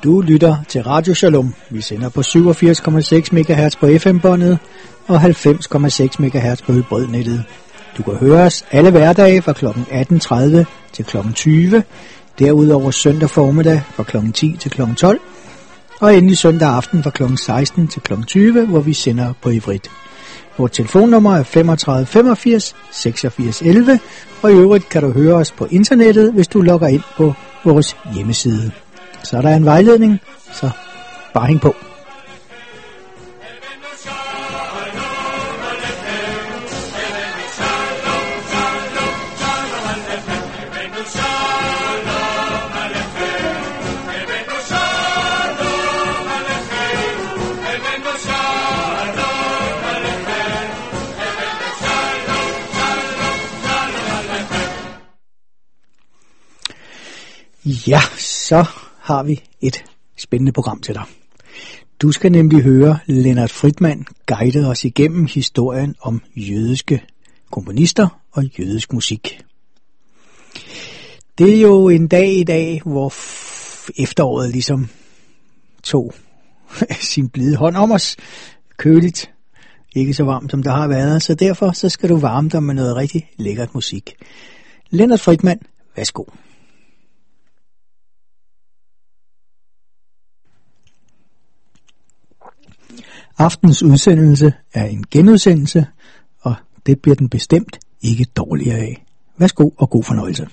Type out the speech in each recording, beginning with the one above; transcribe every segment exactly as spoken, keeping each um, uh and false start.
Du lytter til Radio Shalom. Vi sender på syvogfirs komma seks megahertz på F M-båndet og halvfems komma seks megahertz på hybridnettet. Du kan høre os alle hverdage fra klokken atten tredive til klokken tyve. Derudover søndag formiddag fra klokken ti til klokken tolv. Og endelig søndag aften fra klokken seksten til klokken tyve, hvor vi sender på ivrit. Vores telefonnummer er femogtredive femogfirs seksogfirs elleve, og i øvrigt kan du høre os på internettet, hvis du logger ind på vores hjemmeside. Så er der en vejledning, så bare hæng på. Ja, så har vi et spændende program til dig. Du skal nemlig høre Leonard Friedman guide os igennem historien om jødiske komponister og jødisk musik. Det er jo en dag i dag, hvor efteråret ligesom tog sin blide hånd om os. Køligt, ikke så varmt som der har været, så derfor så skal du varme dig med noget rigtig lækkert musik. Leonard Friedman, værsgo. Aftens udsendelse er en genudsendelse, og det bliver den bestemt ikke dårligere af. Værsgo og god fornøjelse.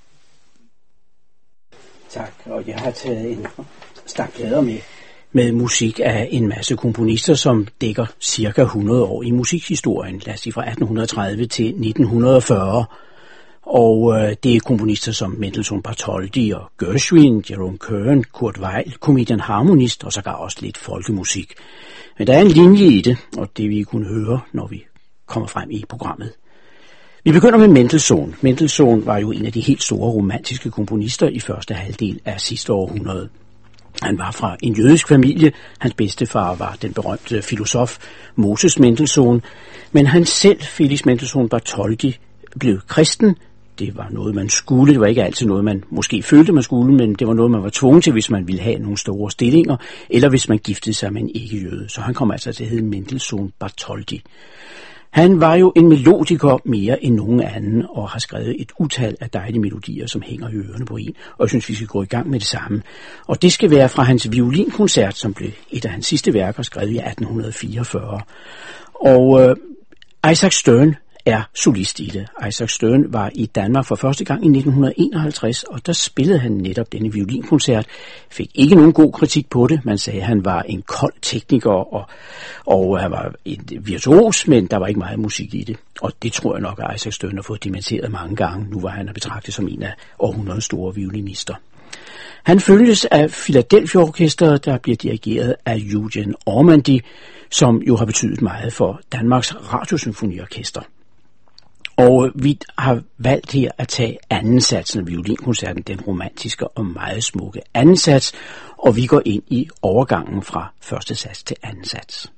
Tak, og jeg har taget en stak plader med, med musik af en masse komponister, som dækker cirka hundrede år i musikhistorien, lad os sige fra atten tredive til nitten fyrre. Og øh, det er komponister som Mendelssohn Bartholdy og Gershwin, Jerome Kern, Kurt Weill, komedian harmonist og sågar også lidt folkemusik. Men der er en linje i det, og det vi kunne høre, når vi kommer frem i programmet. Vi begynder med Mendelssohn. Mendelssohn var jo en af de helt store romantiske komponister i første halvdel af sidste århundrede. Han var fra en jødisk familie. Hans bedstefar var den berømte filosof Moses Mendelssohn. Men han selv, Felix Mendelssohn Bartholdy, blev kristen. Det var noget, man skulle. Det var ikke altid noget, man måske følte, man skulle, men det var noget, man var tvunget til, hvis man ville have nogle store stillinger, eller hvis man giftede sig med en ikke-jøde. Så han kom altså til at hedde Mendelssohn Bartholdy. Han var jo en melodiker mere end nogen anden, og har skrevet et utal af dejlige melodier, som hænger i ørerne på en. Og jeg synes, vi skal gå i gang med det samme. Og det skal være fra hans violinkoncert, som blev et af hans sidste værker, skrevet i atten fireogfyrre. Og øh, Isaac Stern er solist i det. Isaac Stern var i Danmark for første gang i nitten enoghalvtreds, og der spillede han netop denne violinkoncert. Fik ikke nogen god kritik på det. Man sagde, at han var en kold tekniker, og, og han var en virtuos, men der var ikke meget musik i det. Og det tror jeg nok, at Isaac Stern har fået dementeret mange gange. Nu var han betragtet som en af århundredets store violinister. Han følges af Philadelphia Orkester, der bliver dirigeret af Eugene Ormandy, som jo har betydet meget for Danmarks Radiosymfoniorkester. Og vi har valgt her at tage anden satsen af violinkoncerten, den romantiske og meget smukke anden sats, og vi går ind i overgangen fra første sats til anden sats.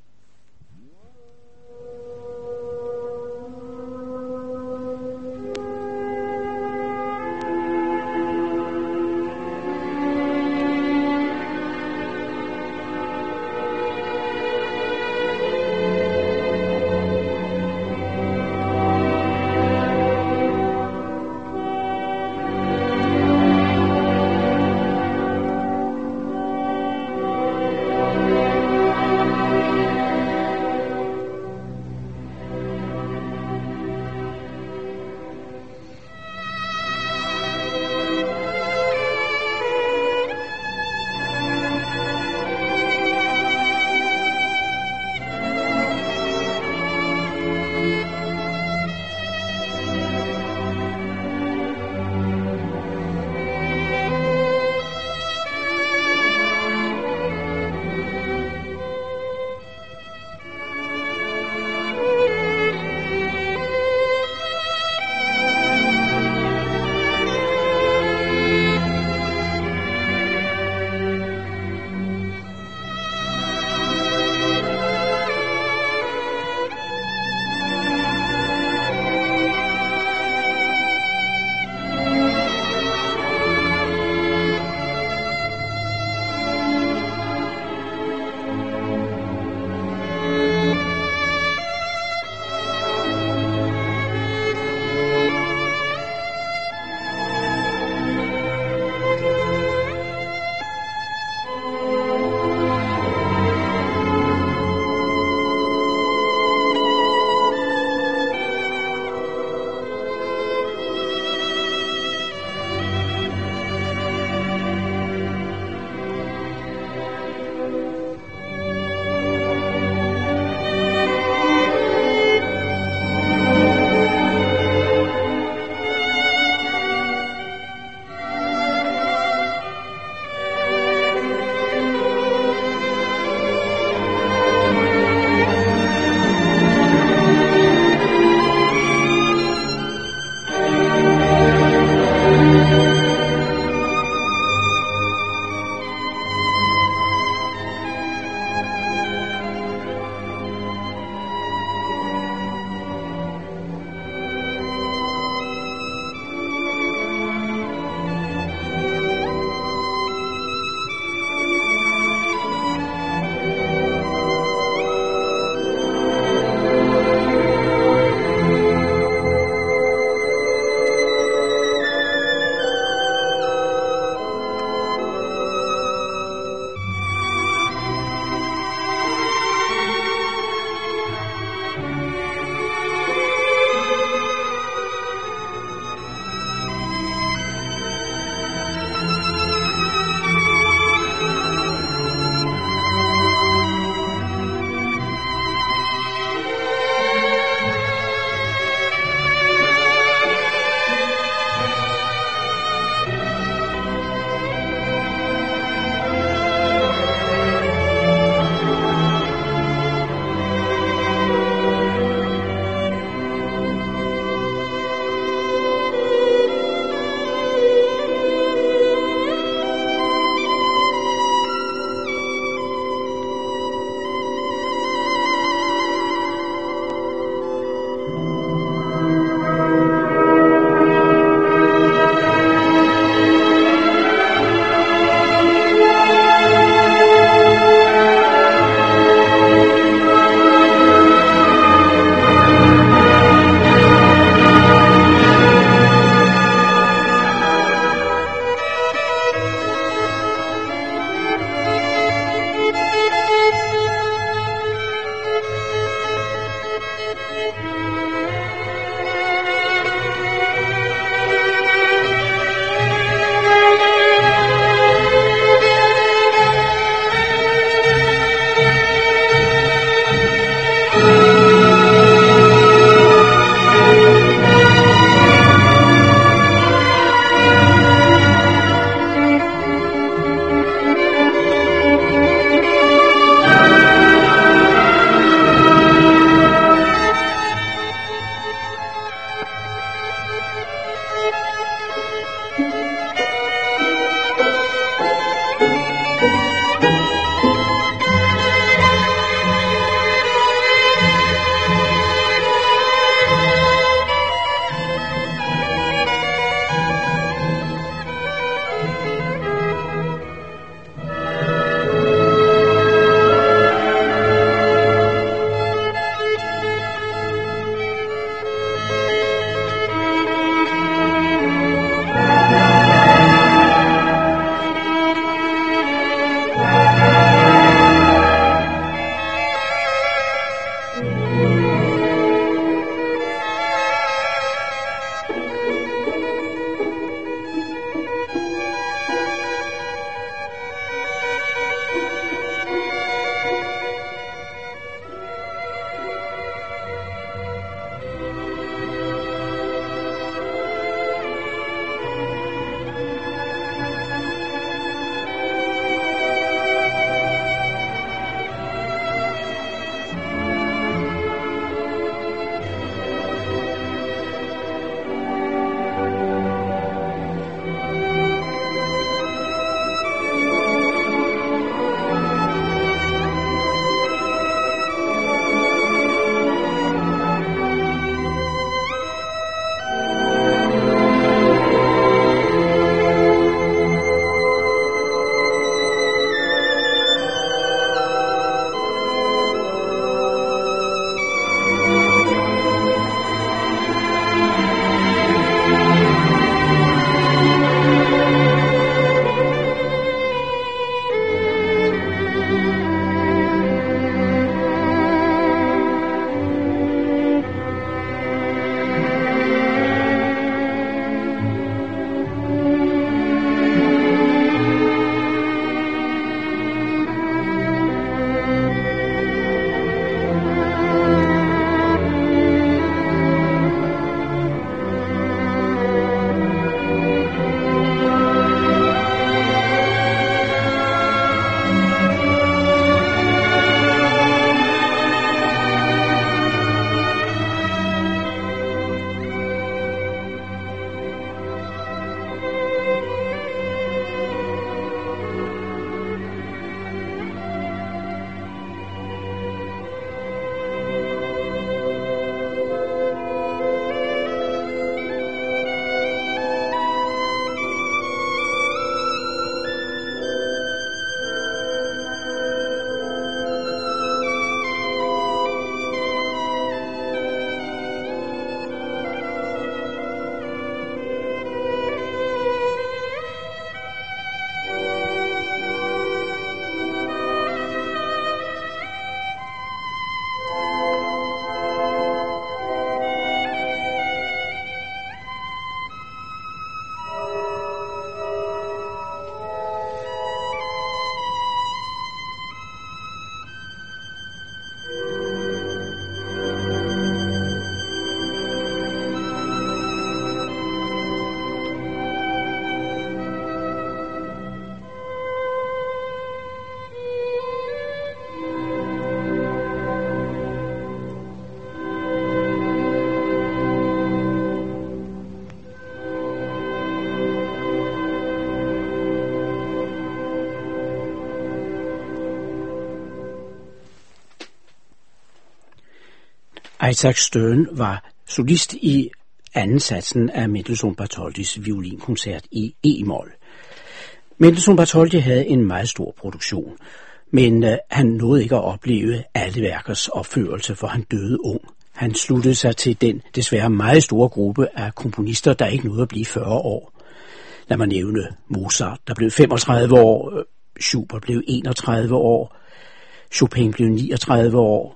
Isaac Stern var solist i anden satsen af Mendelssohn-Bartholdis violinkoncert i E-mol. Mendelssohn-Bartholdy havde en meget stor produktion, men øh, han nåede ikke at opleve alle værkers opførelse, for han døde ung. Han sluttede sig til den desværre meget store gruppe af komponister, der ikke nåede at blive fyrre år. Lad mig nævne Mozart, der blev femogtredive år, Schubert blev enogtredive år, Chopin blev niogtredive år,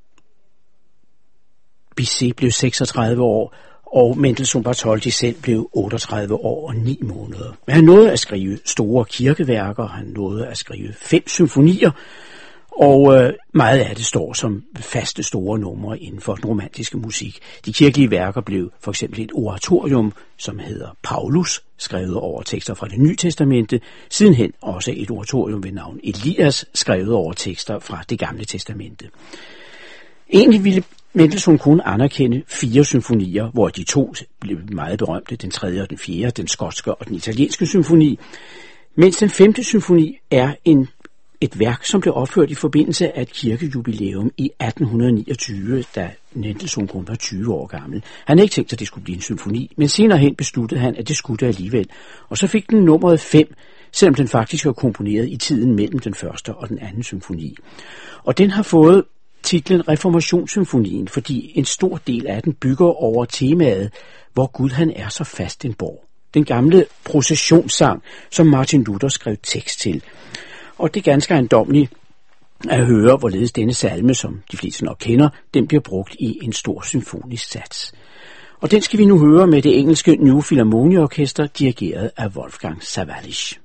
Bizet blev seksogtredive år, og Mendelssohn-Bartholdy selv blev otteogtredive år og ni måneder. Men han nåede at skrive store kirkeværker, han nåede at skrive fem symfonier, og øh, meget af det står som faste store numre inden for den romantiske musik. De kirkelige værker blev for eksempel et oratorium, som hedder Paulus, skrevet over tekster fra det Nye Testamente, sidenhen også et oratorium ved navn Elias, skrevet over tekster fra det Gamle Testamente. Egentlig ville Mendelssohn kunne anerkende fire symfonier, hvor de to blev meget berømte, den tredje og den fjerde, den skotske og den italienske symfoni, mens den femte symfoni er en, et værk, som blev opført i forbindelse af et kirkejubilæum i atten niogtyve, da Mendelssohn kun var tyve år gammel. Han havde ikke tænkt sig, at det skulle blive en symfoni, men senere hen besluttede han, at det skulle det alligevel, og så fik den nummeret fem, selvom den faktisk var komponeret i tiden mellem den første og den anden symfoni. Og den har fået titlen Reformationssymfonien, fordi en stor del af den bygger over temaet, hvor Gud han er så fast en borg. Den gamle processionssang, som Martin Luther skrev tekst til. Og det er ganske ejendommeligt at høre, hvorledes denne salme, som de fleste nok kender, den bliver brugt i en stor symfonisk sats. Og den skal vi nu høre med det engelske New Philharmonia Orkester, dirigeret af Wolfgang Sawallisch.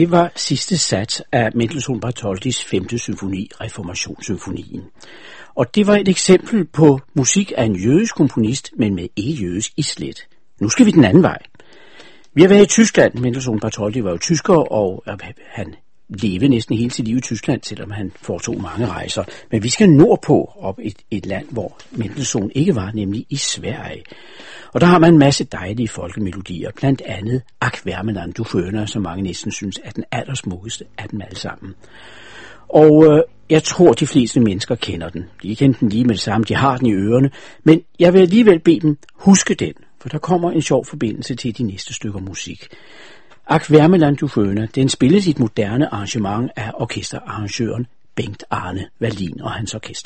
det var sidste sats af Mendelssohn-Bartholdis femte symfoni, Reformationssymfonien. Og det var et eksempel på musik af en jødisk komponist, men med ikke-jødisk islet. Nu skal vi den anden vej. Vi har været i Tyskland. Mendelssohn-Bartholdy var jo tysker, og han levede næsten hele sit liv i Tyskland, selvom han foretog mange rejser. Men vi skal nordpå op et, et land, hvor Mendelssohn ikke var, nemlig i Sverige. Og der har man en masse dejlige folkemelodier, blandt andet Ach Wärmeland du Schöner, som mange næsten synes er den allersmukkeste af dem alle sammen. Og øh, jeg tror, de fleste mennesker kender den. De kender den lige med det samme, de har den i ørerne, men jeg vil alligevel bede dem huske den, for der kommer en sjov forbindelse til de næste stykker musik. Ach Wärmeland du Schöner, den spilles i et moderne arrangement af orkesterarrangøren Bengt Arne Wallin og hans orkester.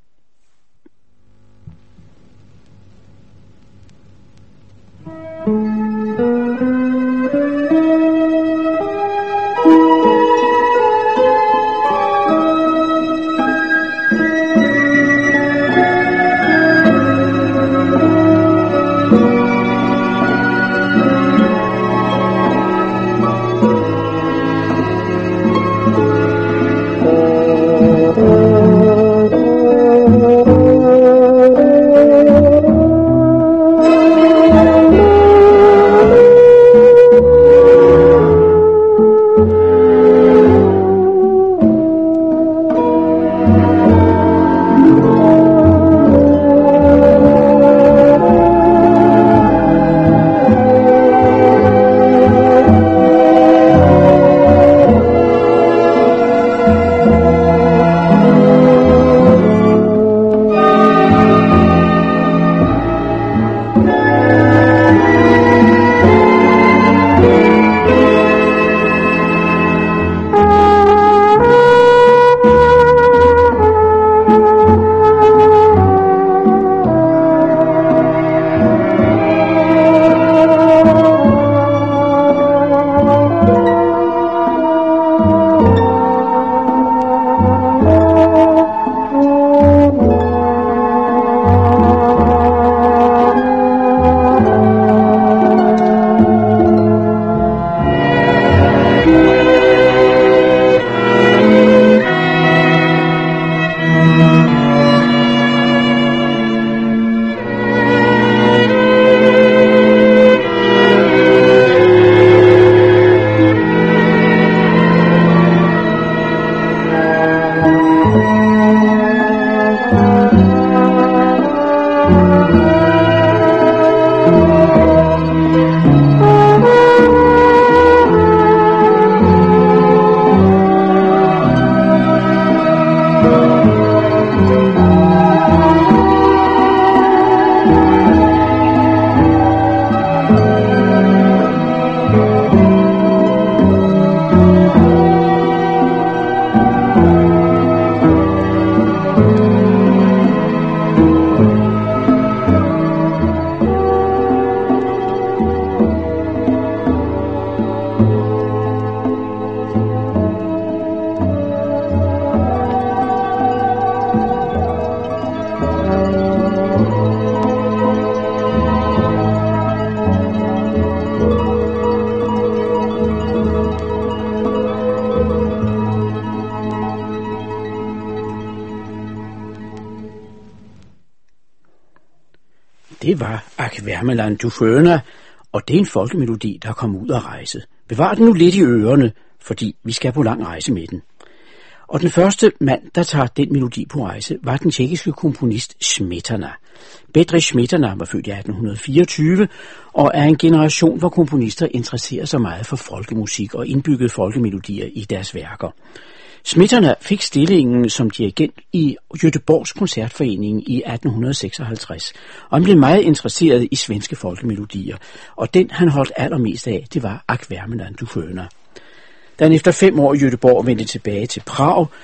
Det var Ach Wärmeland du Schöner, og det er en folkemelodi, der kom ud at rejse. Bevar den nu lidt i ørerne, fordi vi skal på lang rejse med den. Og den første mand, der tager den melodi på rejse, var den tjekkiske komponist Smetana. Bedřich Smetana var født i atten fireogtyve og er en generation, hvor komponister interesserer sig meget for folkemusik og indbyggede folkemelodier i deres værker. Smetana fik stillingen som dirigent i Göteborgs koncertforening i atten seksoghalvtreds, og han blev meget interesseret i svenske folkemelodier, og den han holdt allermest af, det var Ach Wärmeland du Schöner. Da han efter fem år i Göteborg vendte tilbage til Prag,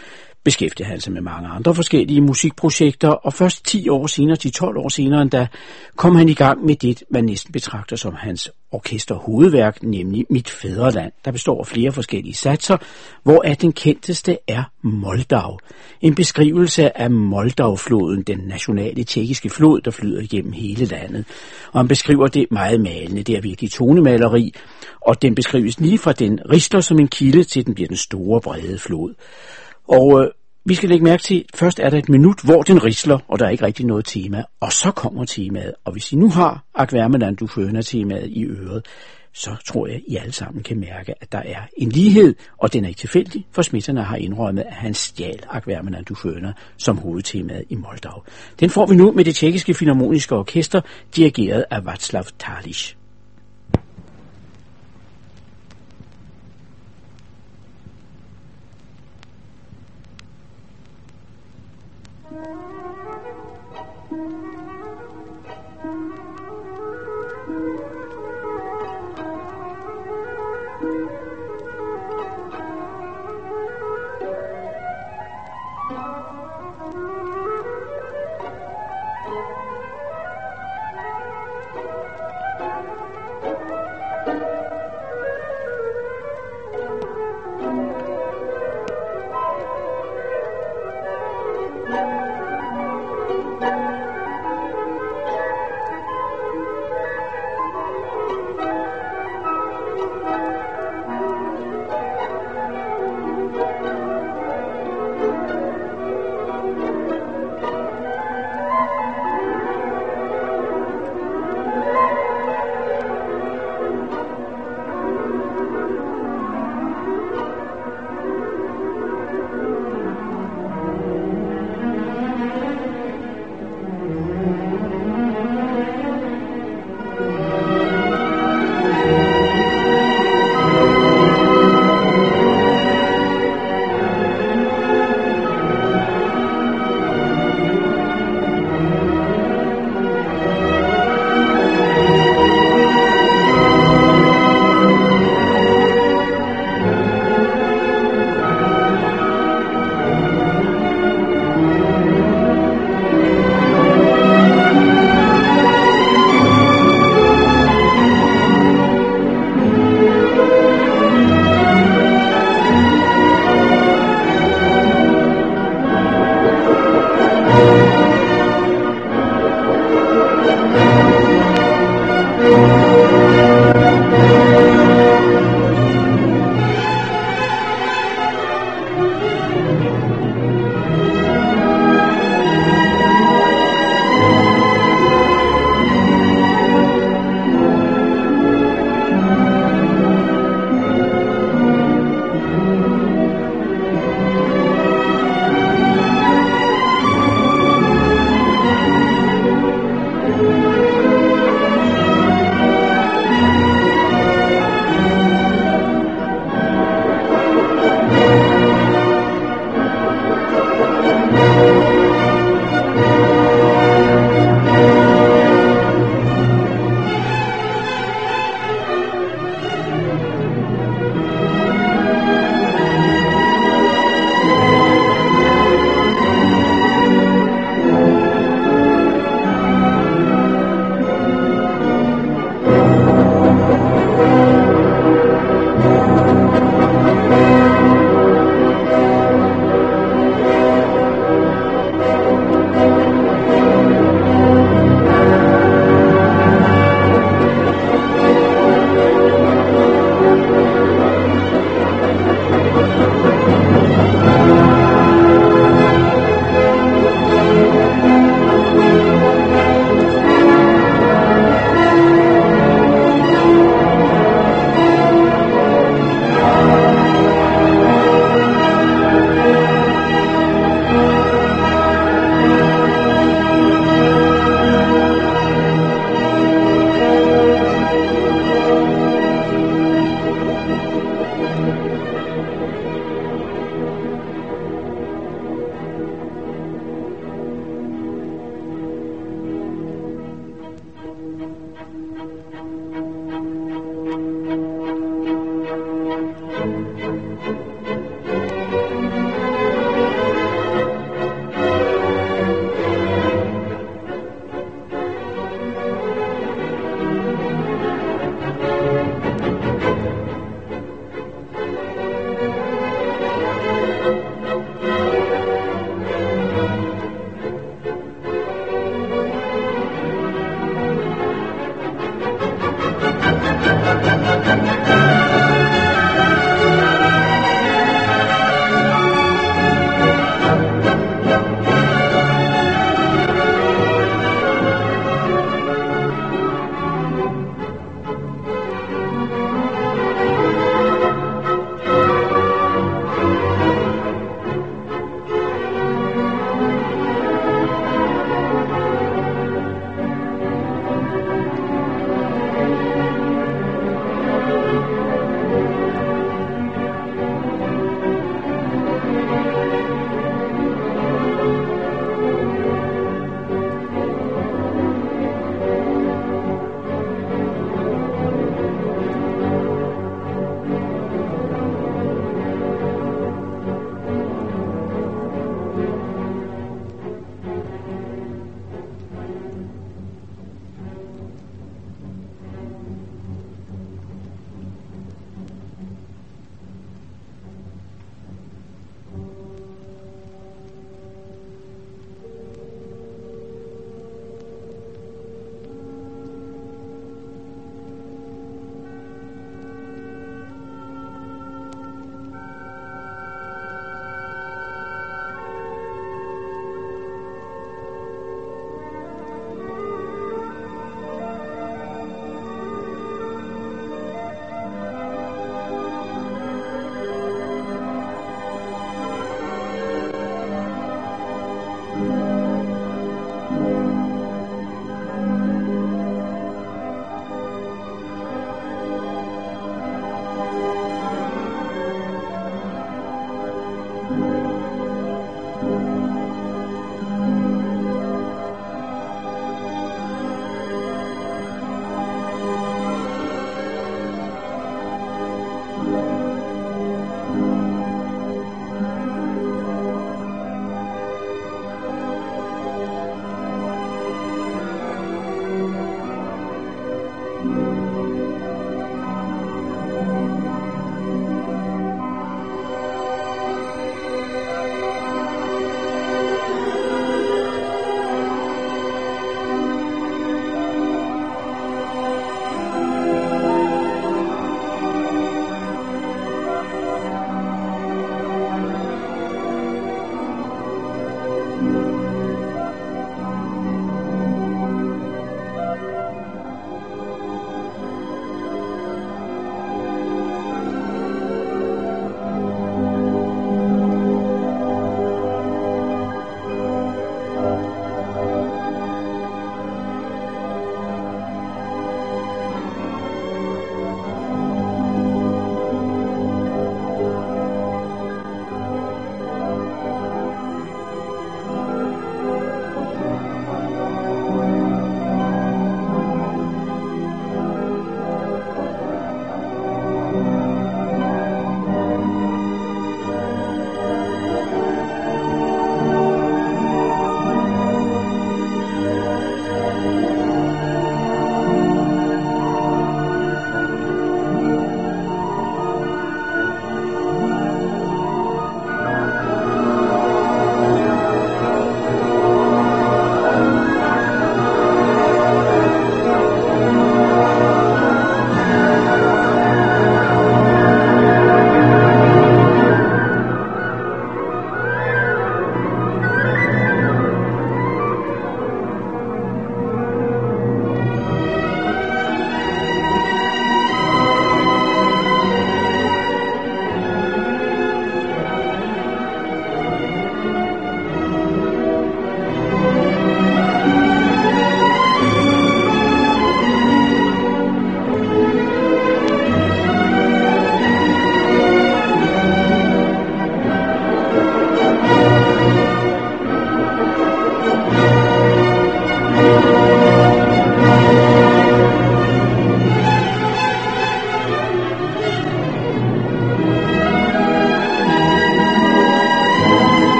beskæftigede han sig med mange andre forskellige musikprojekter, og først ti år senere, til tolv år senere endda, kom han i gang med det, man næsten betragter som hans orkesterhovedværk, nemlig Mit Fædreland, der består af flere forskellige satser, hvoraf den kendteste er Moldau. En beskrivelse af Moldau-floden, den nationale tjekkiske flod, der flyder igennem hele landet. Og han beskriver det meget malende, det er virkelig tonemaleri, og den beskrives lige fra den risler som en kilde, til den bliver den store, brede flod. Og øh, vi skal lægge mærke til, først er der et minut, hvor den risler, og der er ikke rigtig noget tema, og så kommer temaet. Og hvis I nu har Ak Värmeland du sköna temaet i øret, så tror jeg, I alle sammen kan mærke, at der er en lighed, og den er ikke tilfældig, for Smetana har indrømmet, at han stjal Ak Värmeland du sköna som hovedtemaet i Moldau. Den får vi nu med det tjekkiske filharmoniske orkester, dirigeret af Václav Tališ.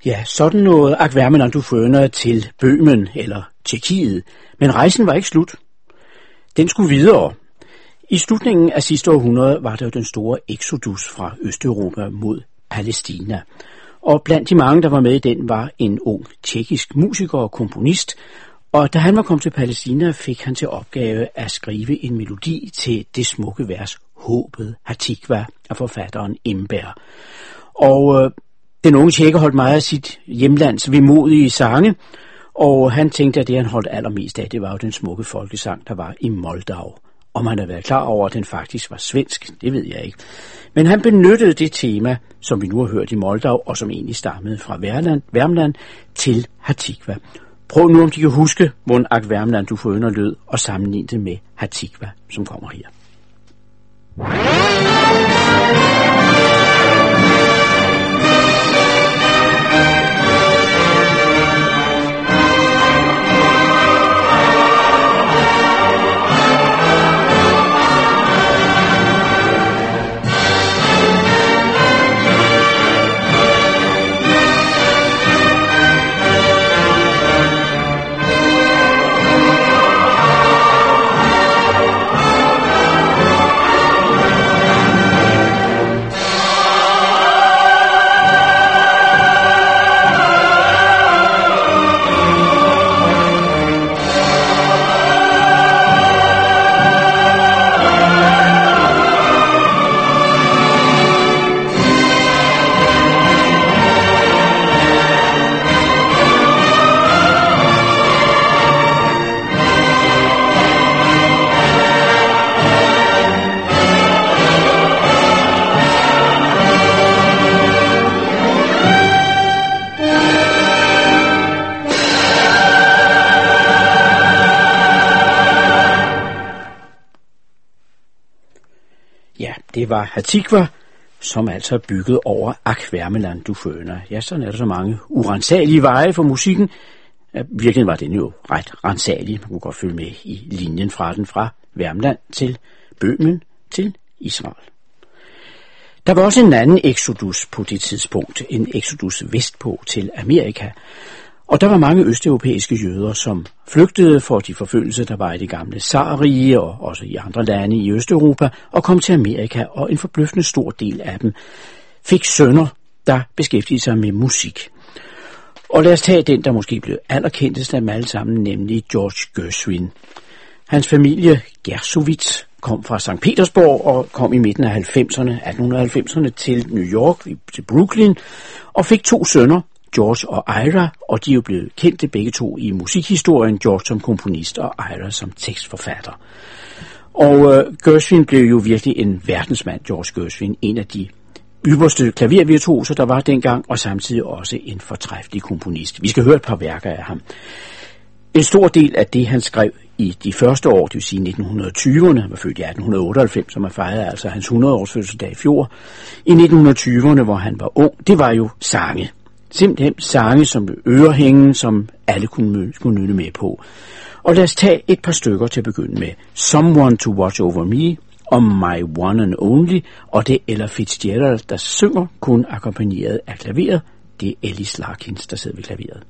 Ja, sådan noget Ak Värmeland du sköner til Bøhmen eller Tjekkiet, men rejsen var ikke slut. Den skulle videre. I slutningen af sidste århundrede var der jo den store exodus fra Østeuropa mod Palæstina. Og blandt de mange, der var med i den, var en ung tjekkisk musiker og komponist. Og da han var kommet til Palæstina, fik han til opgave at skrive en melodi til det smukke vers Håbet Hatikva af forfatteren Imber. Og øh, den unge tjekker holdt meget af sit hjemlands vemodige sange, og han tænkte, at det han holdt allermest af, det var jo den smukke folkesang, der var i Moldau. Om han havde været klar over, at den faktisk var svensk, det ved jeg ikke. Men han benyttede det tema, som vi nu har hørt i Moldau, og som egentlig stammede fra Värmland til Hatikva. Prøv nu, om de kan huske, hvordan Ak Värmeland du sköner lød, og sammenligne det med Hatikva, som kommer her. Det var Hatikva, som altså er bygget over Ak Värmeland du sköner. Ja, sådan er der så mange urensagelige veje for musikken. Ja, virkelig var den jo ret rensalig. Man kunne godt følge med i linjen fra den fra Värmland til Bøhmen til Israel. Der var også en anden exodus på det tidspunkt, en exodus vestpå til Amerika. Og der var mange østeuropæiske jøder, som flygtede for de forfølgelser, der var i det gamle Tsarrige og også i andre lande i Østeuropa, og kom til Amerika, og en forbløffende stor del af dem fik sønner, der beskæftigede sig med musik. Og lad os tage den, der måske blev allerkendtest af dem alle sammen, nemlig George Gershwin. Hans familie, Gersowitz, kom fra Sankt Petersborg og kom i midten af halvfemserne, atten halvfemserne til New York, til Brooklyn, og fik to sønner, George og Ira, og de er jo blevet kendte begge to i musikhistorien, George som komponist og Ira som tekstforfatter. Og uh, Gershwin blev jo virkelig en verdensmand, George Gershwin, en af de ypperste klavervirtuoser, der var dengang, og samtidig også en fortræffelig komponist. Vi skal høre et par værker af ham. En stor del af det, han skrev i de første år, det vil sige nitten tyverne, han var født i atten otteoghalvfems, som man fejrede altså hans hundrede-års fødselsdag i fjor, i nitten tyverne, hvor han var ung, det var jo sange. Simpelthen sange, som blev ørehængen, som alle kunne, kunne nynne med på. Og lad os tage et par stykker til at begynde med. Someone to Watch Over Me, og My One and Only, og det er Ella Fitzgerald, der synger, kun akkompagneret af klaveret. Det er Ellis Larkins, der sidder ved klaveret.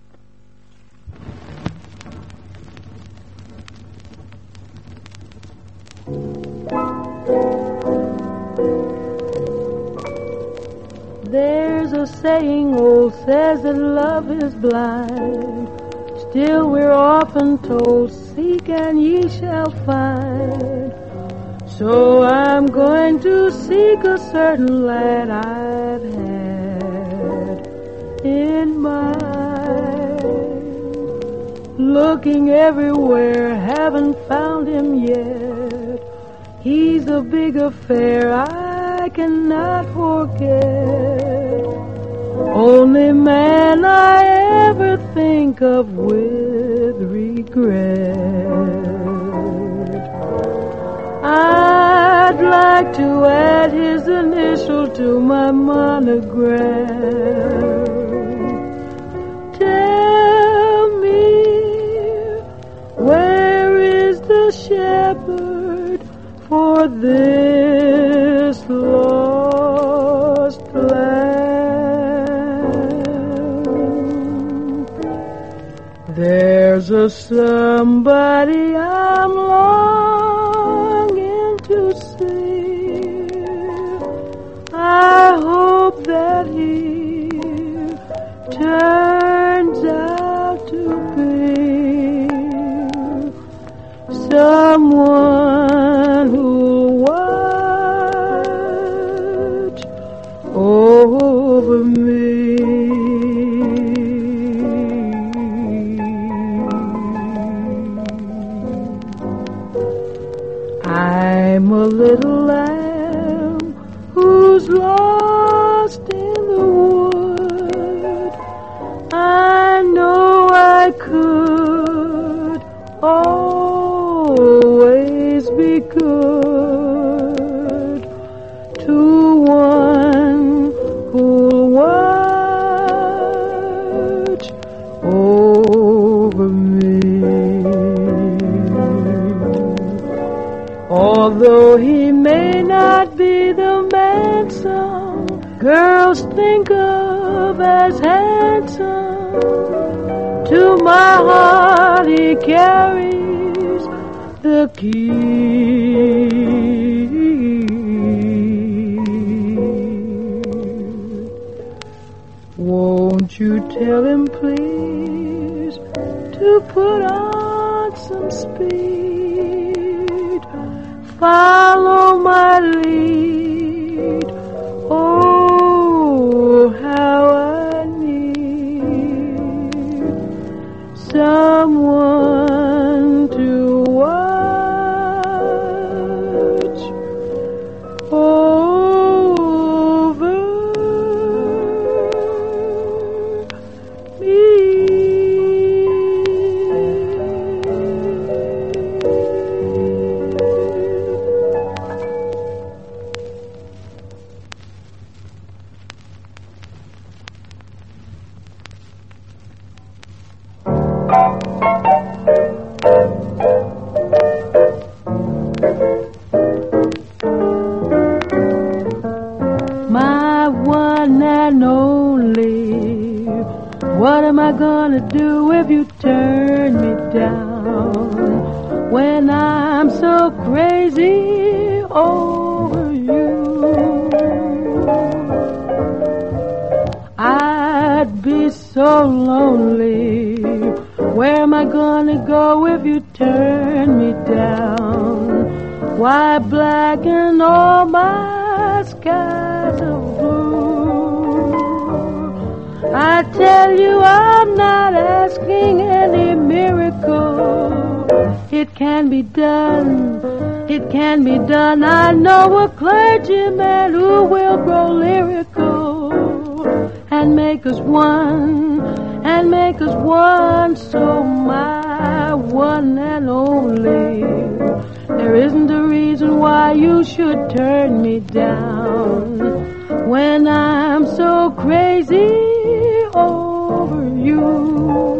There's a saying old says that love is blind. Still we're often told, seek and ye shall find. So I'm going to seek a certain lad I've had in mind. Looking everywhere, haven't found him yet. He's a big affair I cannot forget. Only man I ever think of with regret. I'd like to add his initial to my monogram. Tell me, where is the shepherd for this lost lamb? There's a somebody I'm longing to see. I hope that he turns out to be someone who'll watch over me. I'm a little lamb who's lost in the wood. I know I could always be good to one who'll watch over me. Although he may not be the man some girls think of as handsome, to my heart he carries the key. Won't you tell him please to put on some speed, follow my lead. Oh, how I need someone to watch over me. My one and only, what am I gonna do if you turn me down when I'm so crazy over you? I'd be so lonely. Where am I gonna go if you turn me down? Why blacken all my skies of blue? I tell you I'm not asking any miracle. It can be done, it can be done. I know a clergyman who will grow lyrical and make us one, and make us one. So my one and only, there isn't a reason why you should turn me down when I'm so crazy over you.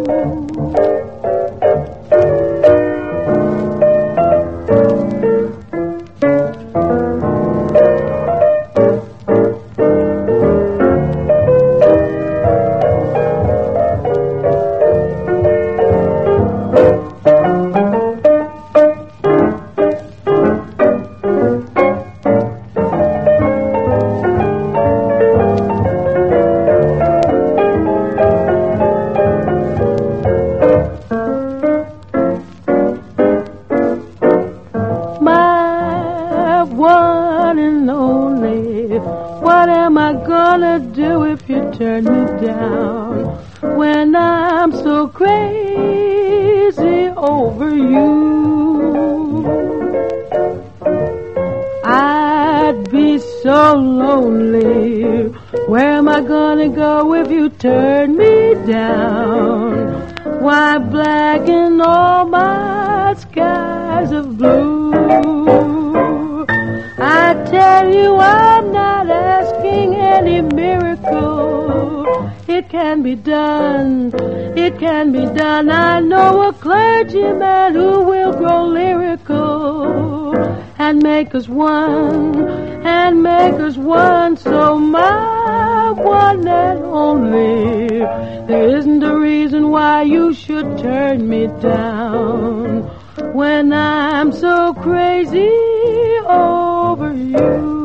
One and only, what am I gonna do if you turn me down when I'm so crazy over you? I'd be so lonely. Where am I gonna go if you turn me down? Why blacken all my skies of blue? I tell you I'm not asking any miracle. It can be done, it can be done. I know a clergyman who will grow lyrical and make us one, and make us one. So my one one and only. There isn't a reason why you should turn me down when I'm so crazy over you.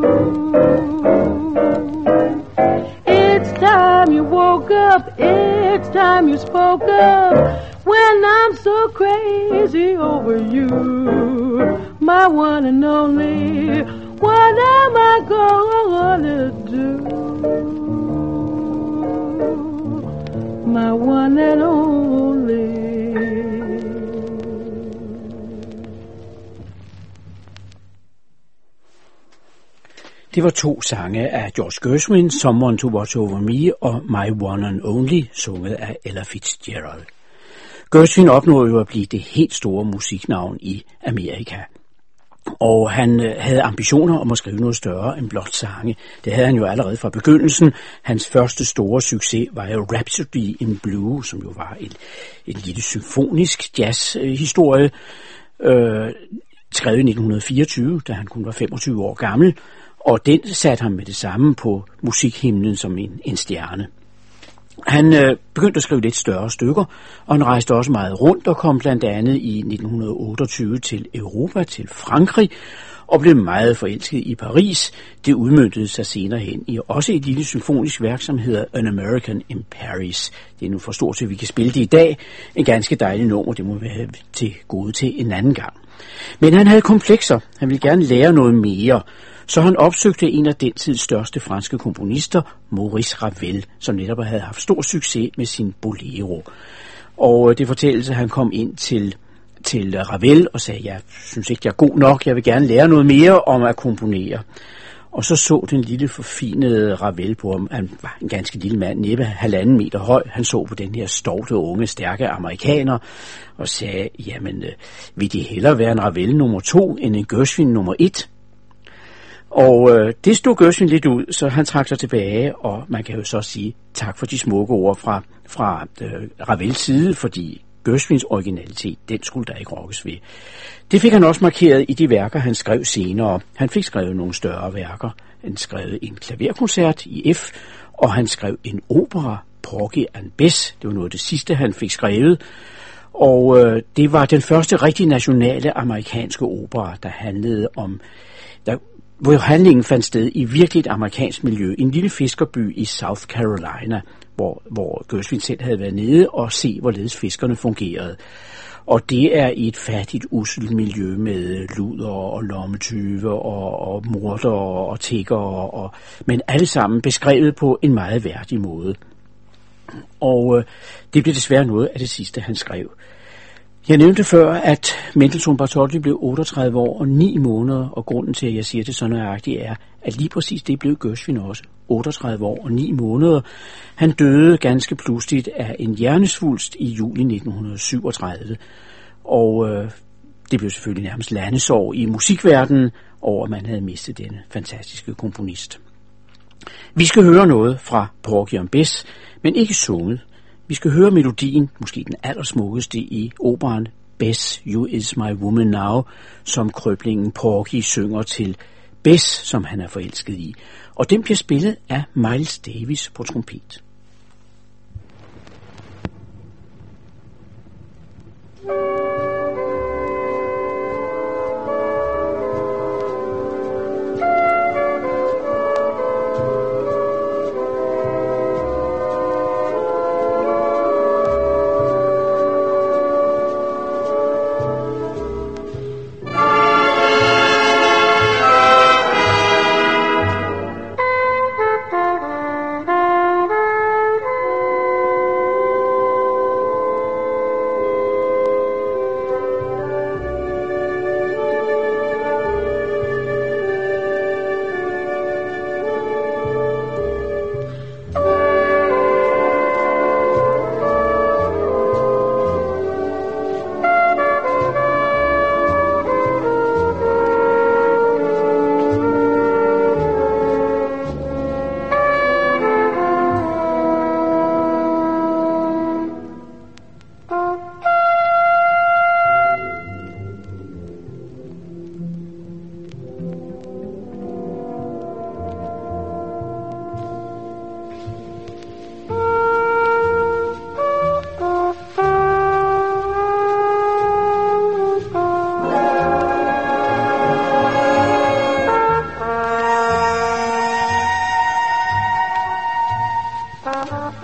It's time you woke up, it's time you spoke up when I'm so crazy over you. My one and only, what am I gonna do? My one and only. Det var to sange af George Gershwin, Someone to Watch Over Me og My One and Only, sunget af Ella Fitzgerald. Gershwin opnåede jo at blive det helt store musiknavn i Amerika. Og han havde ambitioner om at skrive noget større end blot sange. Det havde han jo allerede fra begyndelsen. Hans første store succes var jo Rhapsody in Blue, som jo var en, en lille symfonisk jazzhistorie, øh, skrevet i nitten fireogtyve, da han kun var femogtyve år gammel. Og den satte ham med det samme på musikhimlen som en, en stjerne. Han øh, begyndte at skrive lidt større stykker, og han rejste også meget rundt og kom blandt andet i nitten otteogtyve til Europa, til Frankrig, og blev meget forelsket i Paris. Det udmøntede sig senere hen i også et lille symfonisk værk, som hedder An American in Paris. Det er nu for stort til, at vi kan spille det i dag. En ganske dejlig nummer, det må være til gode til en anden gang. Men han havde komplekser. Han ville gerne lære noget mere. Så han opsøgte en af den tids største franske komponister, Maurice Ravel, som netop havde haft stor succes med sin bolero. Og det fortælles, at han kom ind til, til Ravel og sagde, jeg synes ikke, jeg er god nok, jeg vil gerne lære noget mere om at komponere. Og så så den lille forfinede Ravel på ham. Han var en ganske lille mand, næppe halvanden meter høj. Han så på den her stolte, unge, stærke amerikaner og sagde, jamen, vil det hellere være en Ravel nummer to end en Gershwin nummer et? Og øh, det stod Gershwin lidt ud, så han trak sig tilbage, og man kan jo så sige tak for de smukke ord fra, fra øh, Ravels side, fordi Gershwins originalitet, den skulle der ikke rokkes ved. Det fik han også markeret i de værker, han skrev senere. Han fik skrevet nogle større værker. Han skrev en klaverkoncert i F, og han skrev en opera, Porgy and Bess. Det var noget af det sidste, han fik skrevet. Og øh, det var den første rigtig nationale amerikanske opera, der handlede om... Der, hvor handlingen fandt sted i virkelig et amerikansk miljø, en lille fiskerby i South Carolina, hvor, hvor Gershwin selv havde været nede og se, hvorledes fiskerne fungerede. Og det er i et fattigt, usselt miljø med luder og lommetyve og, og morder og tigger, og, men alle sammen beskrevet på en meget værdig måde. Og øh, det blev desværre noget af det sidste, han skrev. Jeg nævnte før, at Mendelssohn Bartholdy blev otteogtredive år og ni måneder, og grunden til, at jeg siger det så nøjagtigt, er, at lige præcis det blev Gershwin også. otteogtredive år og ni måneder. Han døde ganske pludseligt af en hjernesvulst i juli nitten syvogtredive, og øh, det blev selvfølgelig nærmest landesorg i musikverdenen over, at man havde mistet denne fantastiske komponist. Vi skal høre noget fra Porgy and Bess, men ikke sunget. Vi skal høre melodien, måske den allersmukkeste i operaen, Bess, You Is My Woman Now, som krøblingen Porgy synger til Bess, som han er forelsket i. Og den bliver spillet af Miles Davis på trompet.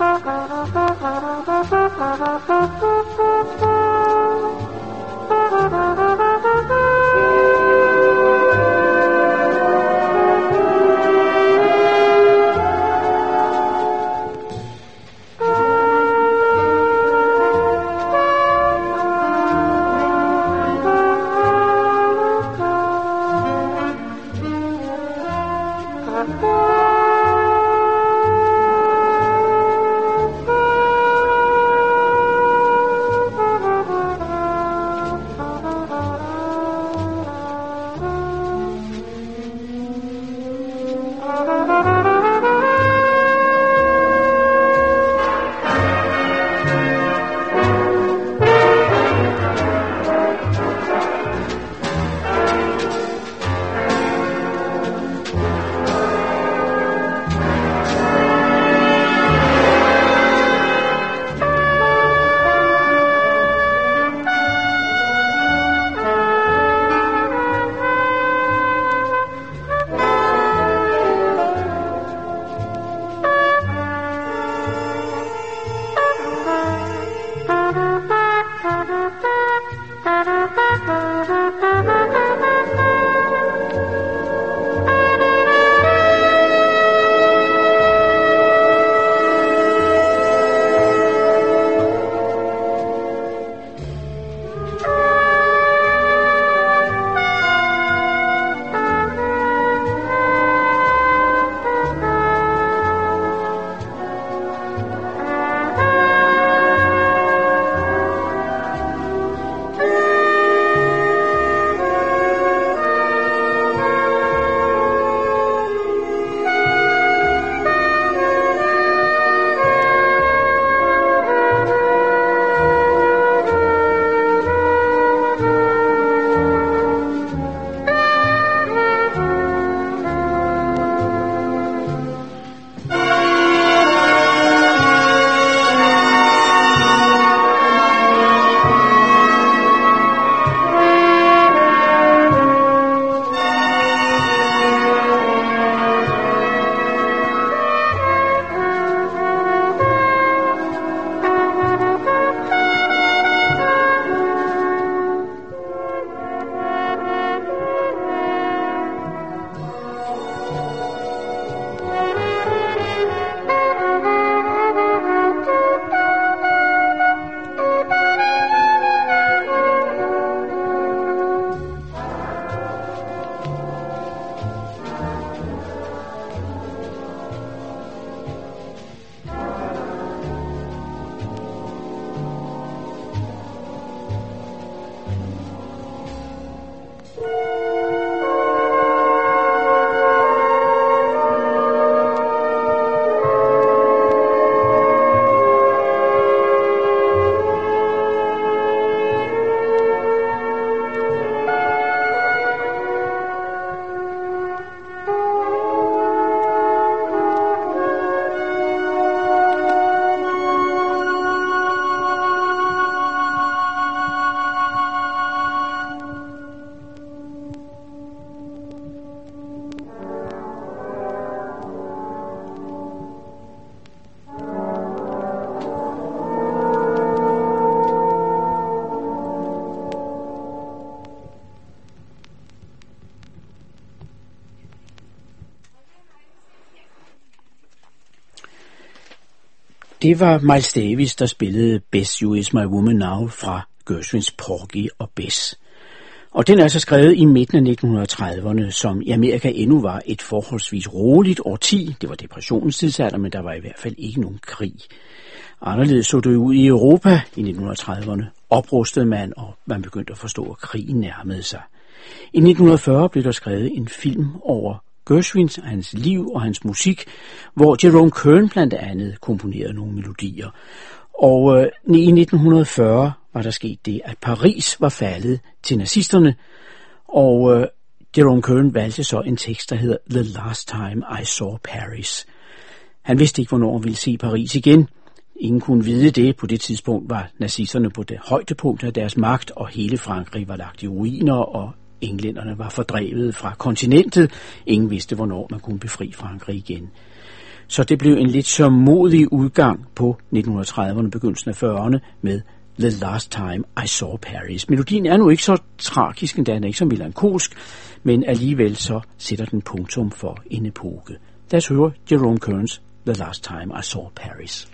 Det var Miles Davis, der spillede Bess You Is My Woman Now fra Gershwins Porgy og Bess. Og den er altså skrevet i midten af nitten trediverne, som i Amerika endnu var et forholdsvis roligt årti. Det var depressionens tidsalder, men der var i hvert fald ikke nogen krig. Anderledes så det ud i Europa i nitten trediverne. Oprustede man, og man begyndte at forstå, at krigen nærmede sig. I nitten fyrre blev der skrevet en film over Gershwins, hans liv og hans musik, hvor Jerome Kern blandt andet komponerede nogle melodier. Og øh, i nitten fyrre var der sket det, at Paris var faldet til nazisterne, og øh, Jerome Kern valgte så en tekst, der hedder The Last Time I Saw Paris. Han vidste ikke, hvornår han ville se Paris igen. Ingen kunne vide det. På det tidspunkt var nazisterne på det højdepunkt af deres magt, og hele Frankrig var lagt i ruiner, og englænderne var fordrevet fra kontinentet. Ingen vidste, hvornår man kunne befri Frankrig igen. Så det blev en lidt så modig udgang på nitten trediverne, begyndelsen af fyrrerne med The Last Time I Saw Paris. Melodien er nu ikke så tragisk, endda den er ikke så melankolsk, men alligevel så sætter den punktum for en epoke. Lad os høre Jerome Kerns The Last Time I Saw Paris.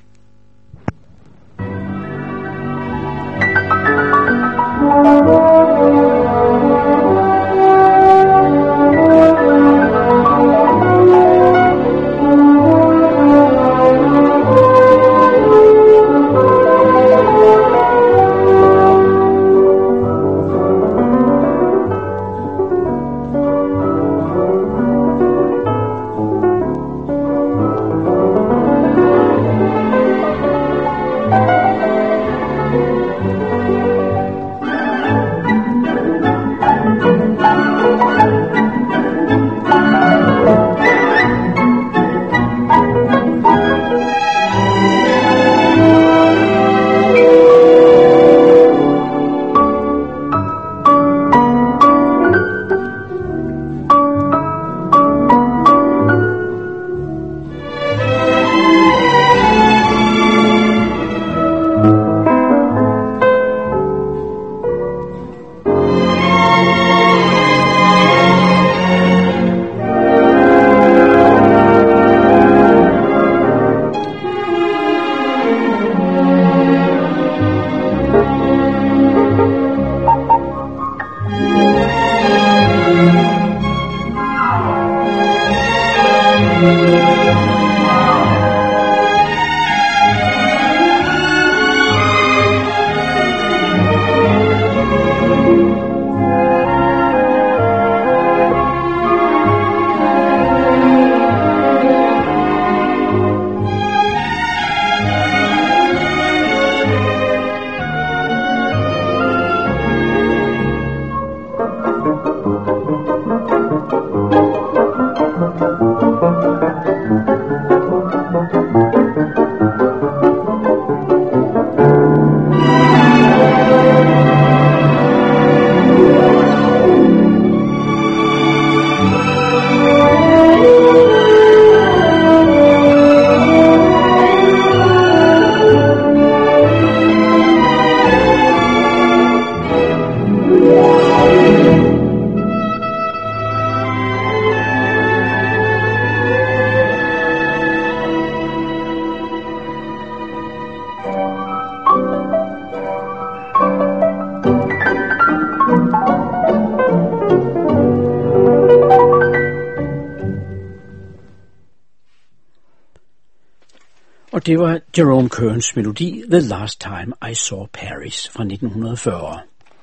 Og det var Jerome Kerns melodi The Last Time I Saw Paris fra nitten fyrre.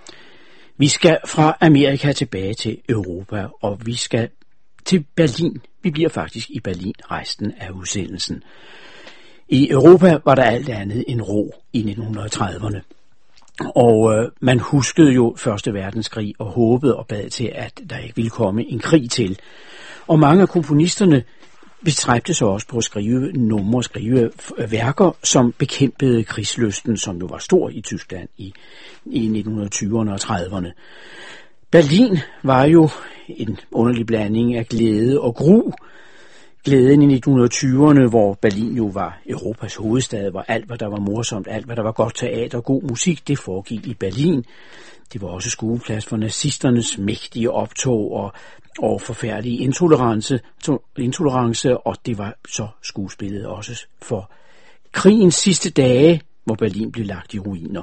Vi skal fra Amerika tilbage til Europa, og vi skal til Berlin. Vi bliver faktisk i Berlin resten af udsendelsen. I Europa var der alt andet end ro i nitten trediverne. Og øh, man huskede jo Første Verdenskrig og håbede og bad til, at der ikke ville komme en krig til. Og mange af komponisterne bestræbte sig også på at skrive numre, skrive værker, som bekæmpede krigslysten, som jo var stor i Tyskland i, i nitten tyverne og trediverne. Berlin var jo en underlig blanding af glæde og gru. Glæden i nitten tyverne, hvor Berlin jo var Europas hovedstad, hvor alt, hvad der var morsomt, alt, hvad der var godt teater og god musik, det foregik i Berlin. Det var også skueplads for nazisternes mægtige optog og, og forfærdelige intolerance, to, intolerance, og det var så skuespillet også for krigens sidste dage, hvor Berlin blev lagt i ruiner.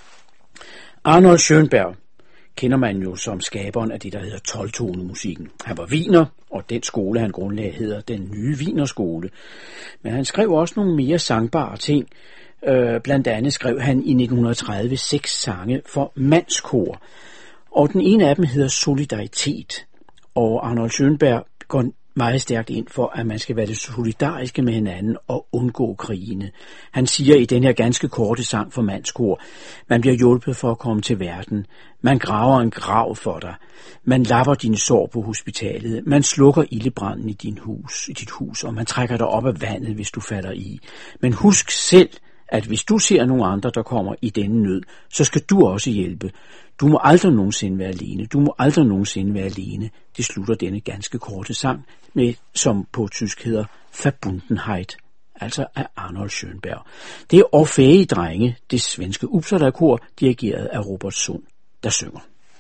Arnold Schönberg kender man jo som skaberen af det, der hedder tolv-tone-musikken. Han var wiener, og den skole, han grundlagde, hedder den nye Wienerskole. Men han skrev også nogle mere sangbare ting. Øh, blandt andet skrev han i nitten tredive seks sange for mandskor. Og den ene af dem hedder Solidaritet. Og Arnold Schönberg går meget stærkt ind for, at man skal være det solidariske med hinanden og undgå krigene. Han siger i den her ganske korte sang for mandskor: man bliver hjulpet for at komme til verden. Man graver en grav for dig. Man lapper dine sår på hospitalet. Man slukker ildebranden i din hus, i dit hus, og man trækker dig op af vandet, hvis du falder i. Men husk selv, at hvis du ser nogle andre, der kommer i denne nød, så skal du også hjælpe. Du må aldrig nogensinde være alene. Du må aldrig nogensinde være alene. Det slutter denne ganske korte sang med, som på tysk hedder Verbundenheit, altså af Arnold Schönberg. Det er Orfæi Drenge, det svenske Uppsala-kor, dirigeret af Robert Sund, der synger.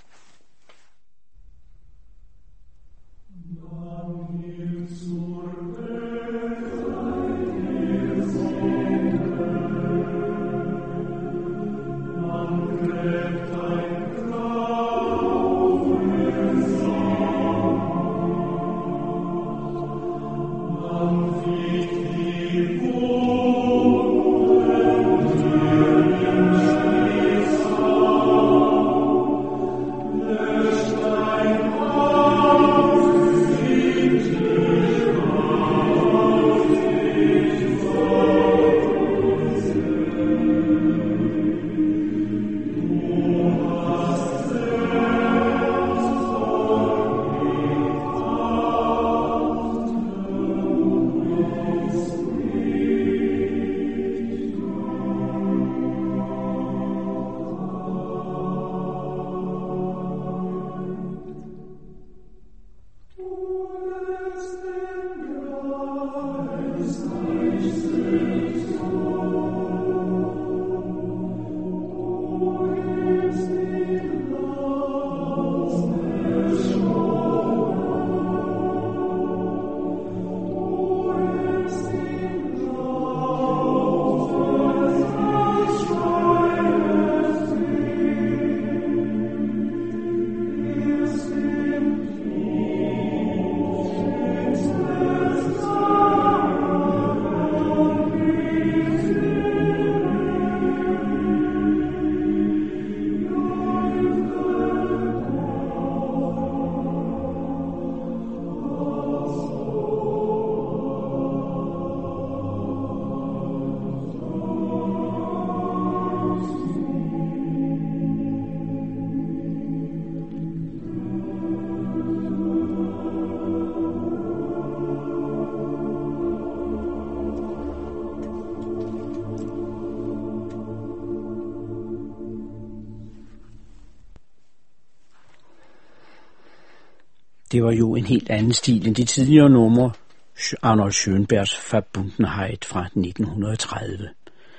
Det var jo en helt anden stil end de tidligere numre, Arnold Schönbergs Verbundenheit fra nitten tredive.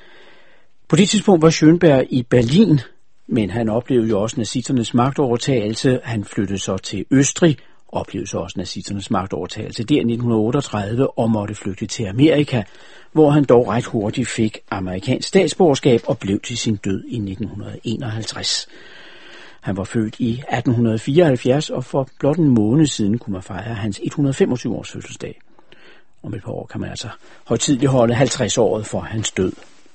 På det tidspunkt var Schönberg i Berlin, men han oplevede jo også nazisternes magtovertagelse. Han flyttede så til Østrig, oplevede så også nazisternes magtovertagelse der i nitten otteogtredive og måtte flygte til Amerika, hvor han dog ret hurtigt fik amerikansk statsborgerskab og blev til sin død i nitten enoghalvtreds. Han var født i atten fireoghalvfjerds, og for blot en måned siden kunne man fejre hans et hundrede og femogtyve års fødselsdag. Om et par år kan man altså højtideligt holde halvtreds året for hans død.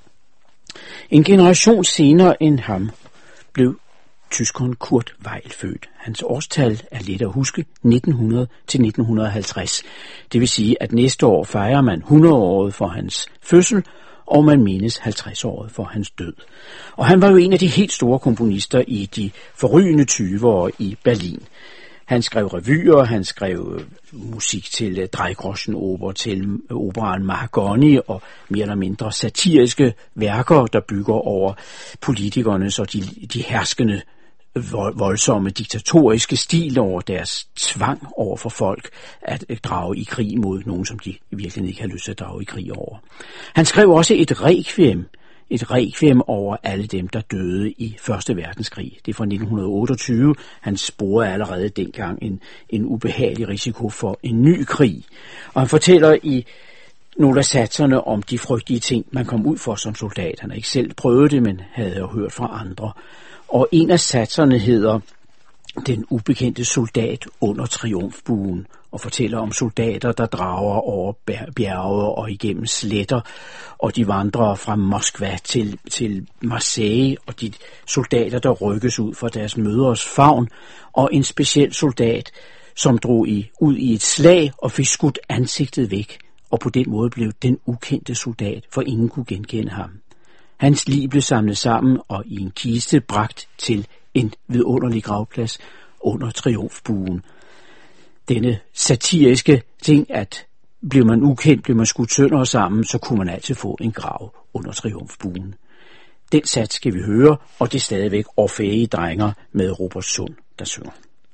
En generation senere end ham blev tyskeren Kurt Weill født. Hans årstal er let at huske, nitten hundrede til nitten halvtreds. Det vil sige, at næste år fejrer man hundrede-året for hans fødsel, og man mindes halvtreds-året for hans død. Og han var jo en af de helt store komponister i de forrygende tyvere i Berlin. Han skrev revyer, han skrev musik til Dreigroschenoper, til operaen Mahagoni og mere eller mindre satiriske værker, der bygger over politikernes og de, de herskende voldsomme diktatoriske stil, over deres tvang over for folk at drage i krig mod nogen, som de i virkeligheden ikke har lyst til at drage i krig over. Han skrev også et requiem, et requiem over alle dem, der døde i Første Verdenskrig. Det er fra nitten otteogtyve. Han sporede allerede dengang en, en ubehagelig risiko for en ny krig. Og han fortæller i nogle af satserne om de frygtelige ting, man kom ud for som soldat. Han har ikke selv prøvet det, men havde jo hørt fra andre. Og en af satserne hedder Den ubekendte soldat under triumfbuen, og fortæller om soldater, der drager over bjerge og igennem sletter, og de vandrer fra Moskva til, til Marseille, og de soldater, der rykkes ud fra deres mødres favn, og en speciel soldat, som drog i, ud i et slag og fik skudt ansigtet væk, og på den måde blev den ukendte soldat, for ingen kunne genkende ham. Hans lig blev samlet sammen og i en kiste bragt til en vidunderlig gravplads under triumfbuen. Denne satiriske ting, at blev man ukendt, blev man skudt sønder sammen, så kunne man altid få en grav under triumfbuen. Den sats skal vi høre, og det er stadigvæk Orfæge Drenger med Robert Sund, der synger.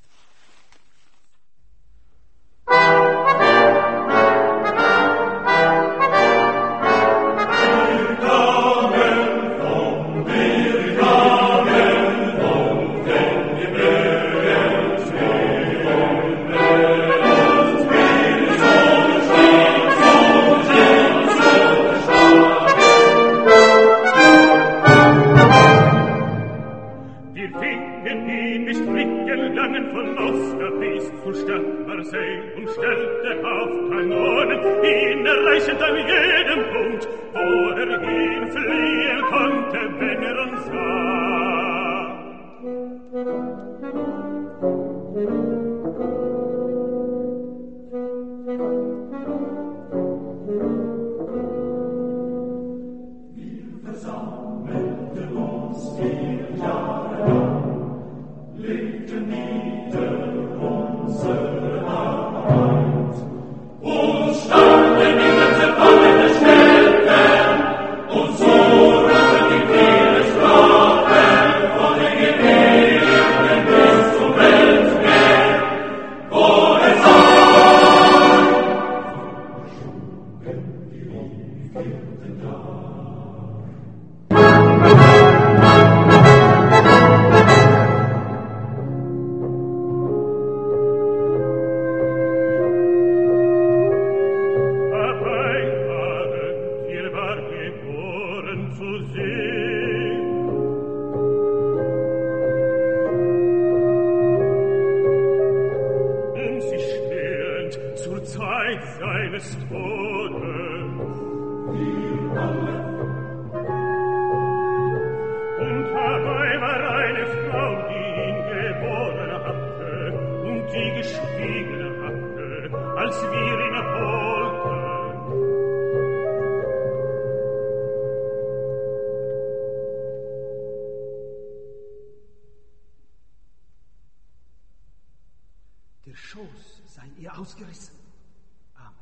Der Schoß sei ihr ausgerissen. Amen.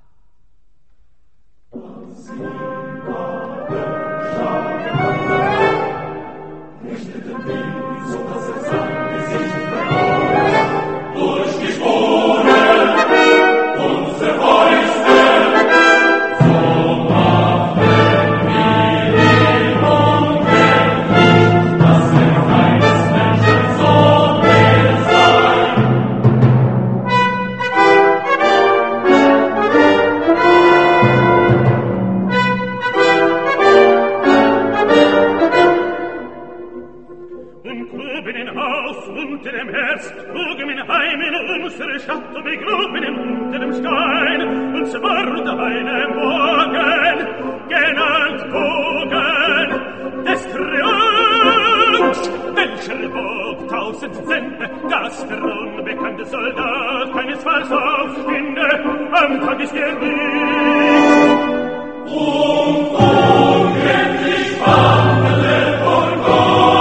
Richteten ihn, so dass er sein Gesicht verlor. Durch die Spuren unserer Fäuste, so machen wir ihn unkenntlich, dass er keines Menschen Sohn will sein. Unter dem Herz trugen in Heimen unsere Schatten begruben unter dem Stein, und es wurde eine Morgen, genannt Bogen des Triumphs, welcher Bob tausend Zentner, das der unbekannte Soldat keinesfalls aufspinde, am Tag ist er nicht. Und unkenntlich wanderte von Gott.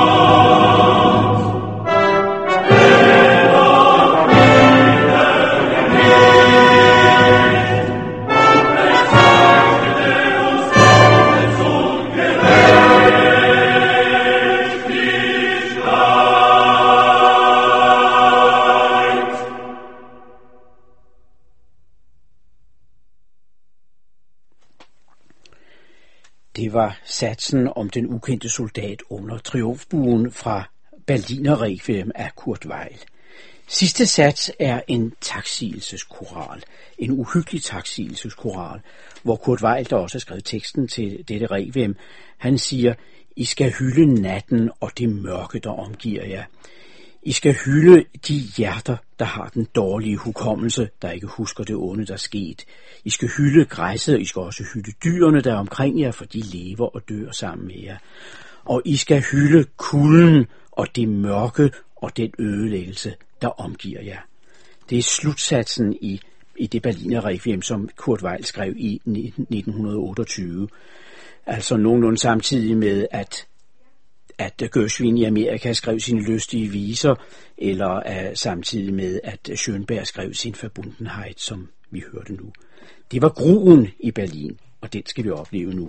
Det var satsen om den ukendte soldat under triumfbuen fra Berliner Requiem af Kurt Weill. Sidste sats er en taksigelseschoral, en uhyggelig taksigelseschoral, hvor Kurt Weill, der også har skrevet teksten til dette Requiem, han siger, I skal hylde natten og det mørke, der omgiver jer. I skal hylde de hjerter, der har den dårlige hukommelse, der ikke husker det onde, der skete. I skal hylde græsset, og I skal også hylde dyrene, der er omkring jer, for de lever og dør sammen med jer. Og I skal hylde kulden og det mørke og den ødelæggelse, der omgiver jer. Det er slutsatsen i, i det Berliner Requiem, som Kurt Weill skrev i nitten otteogtyve. Altså nogenlunde samtidig med, at at Gershwin i Amerika skrev sine lystige viser, eller uh, samtidig med, at Schönberg skrev sin Verbundenheit, som vi hørte nu. Det var Gruen i Berlin, og den skal vi opleve nu.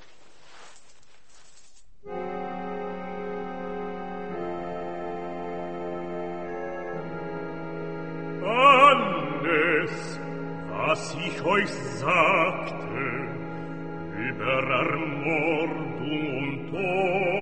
Alles, was ich euch sagte, über Ermordung und Tod,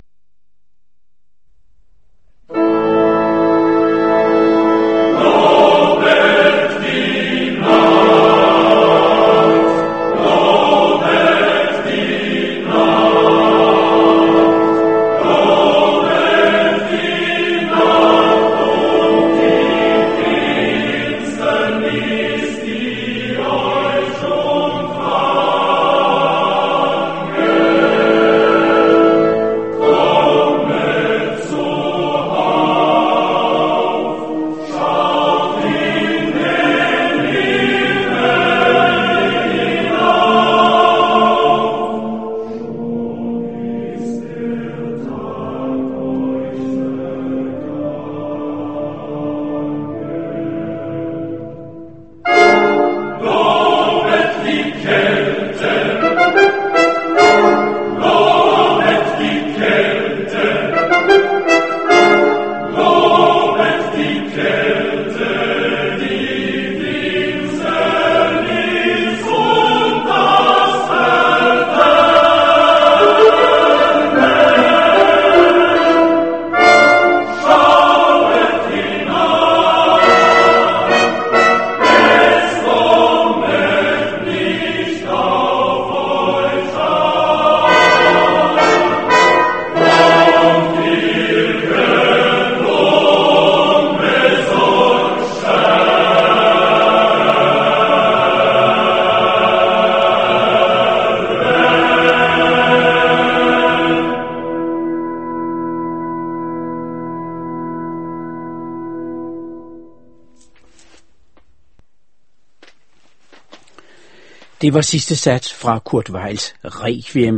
Det var sidste sats fra Kurt Weils Requiem,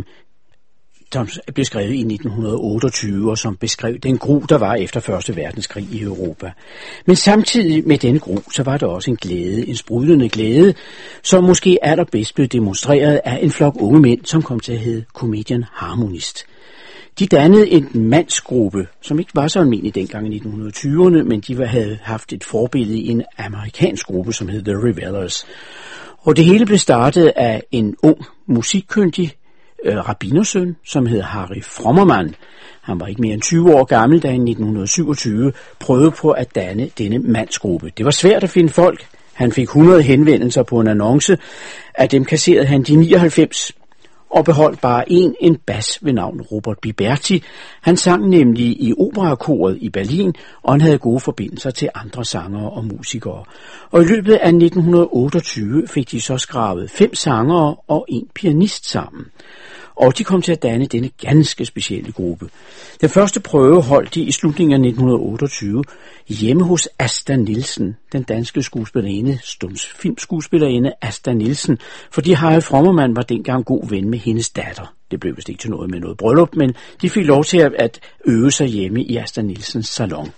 som blev skrevet i nitten otteogtyve, og som beskrev den gru, der var efter første verdenskrig i Europa. Men samtidig med denne gru, så var der også en glæde, en sprudlende glæde, som måske allerbedst blev demonstreret af en flok unge mænd, som kom til at hedde Comedian Harmonist. De dannede en mandsgruppe, som ikke var så almindelig dengang i nitten tyverne, men de havde haft et forbillede i en amerikansk gruppe, som hed The Revelers. Og det hele blev startet af en ung musikkyndig øh, rabbinersøn, som hed Harry Frommermann. Han var ikke mere end tyve år gammel, da han i nitten syvogtyve prøvede på at danne denne mandsgruppe. Det var svært at finde folk. Han fik hundrede henvendelser på en annonce. Af dem kasserede han de nioghalvfems og beholdt bare en, en bas ved navn Robert Biberti. Han sang nemlig i operakoret i Berlin, og han havde gode forbindelser til andre sangere og musikere. Og i løbet af nitten otteogtyve fik de så skravet fem sangere og en pianist sammen. Og de kom til at danne denne ganske specielle gruppe. Den første prøve holdt de i slutningen af nitten otteogtyve hjemme hos Asta Nielsen, den danske skuespillerinde, stumfilmskuespillerinde Asta Nielsen, fordi Harry Frommermann var dengang god ven med hendes datter. Det blev vist ikke til noget med noget bryllup, men de fik lov til at øve sig hjemme i Asta Nielsens salon.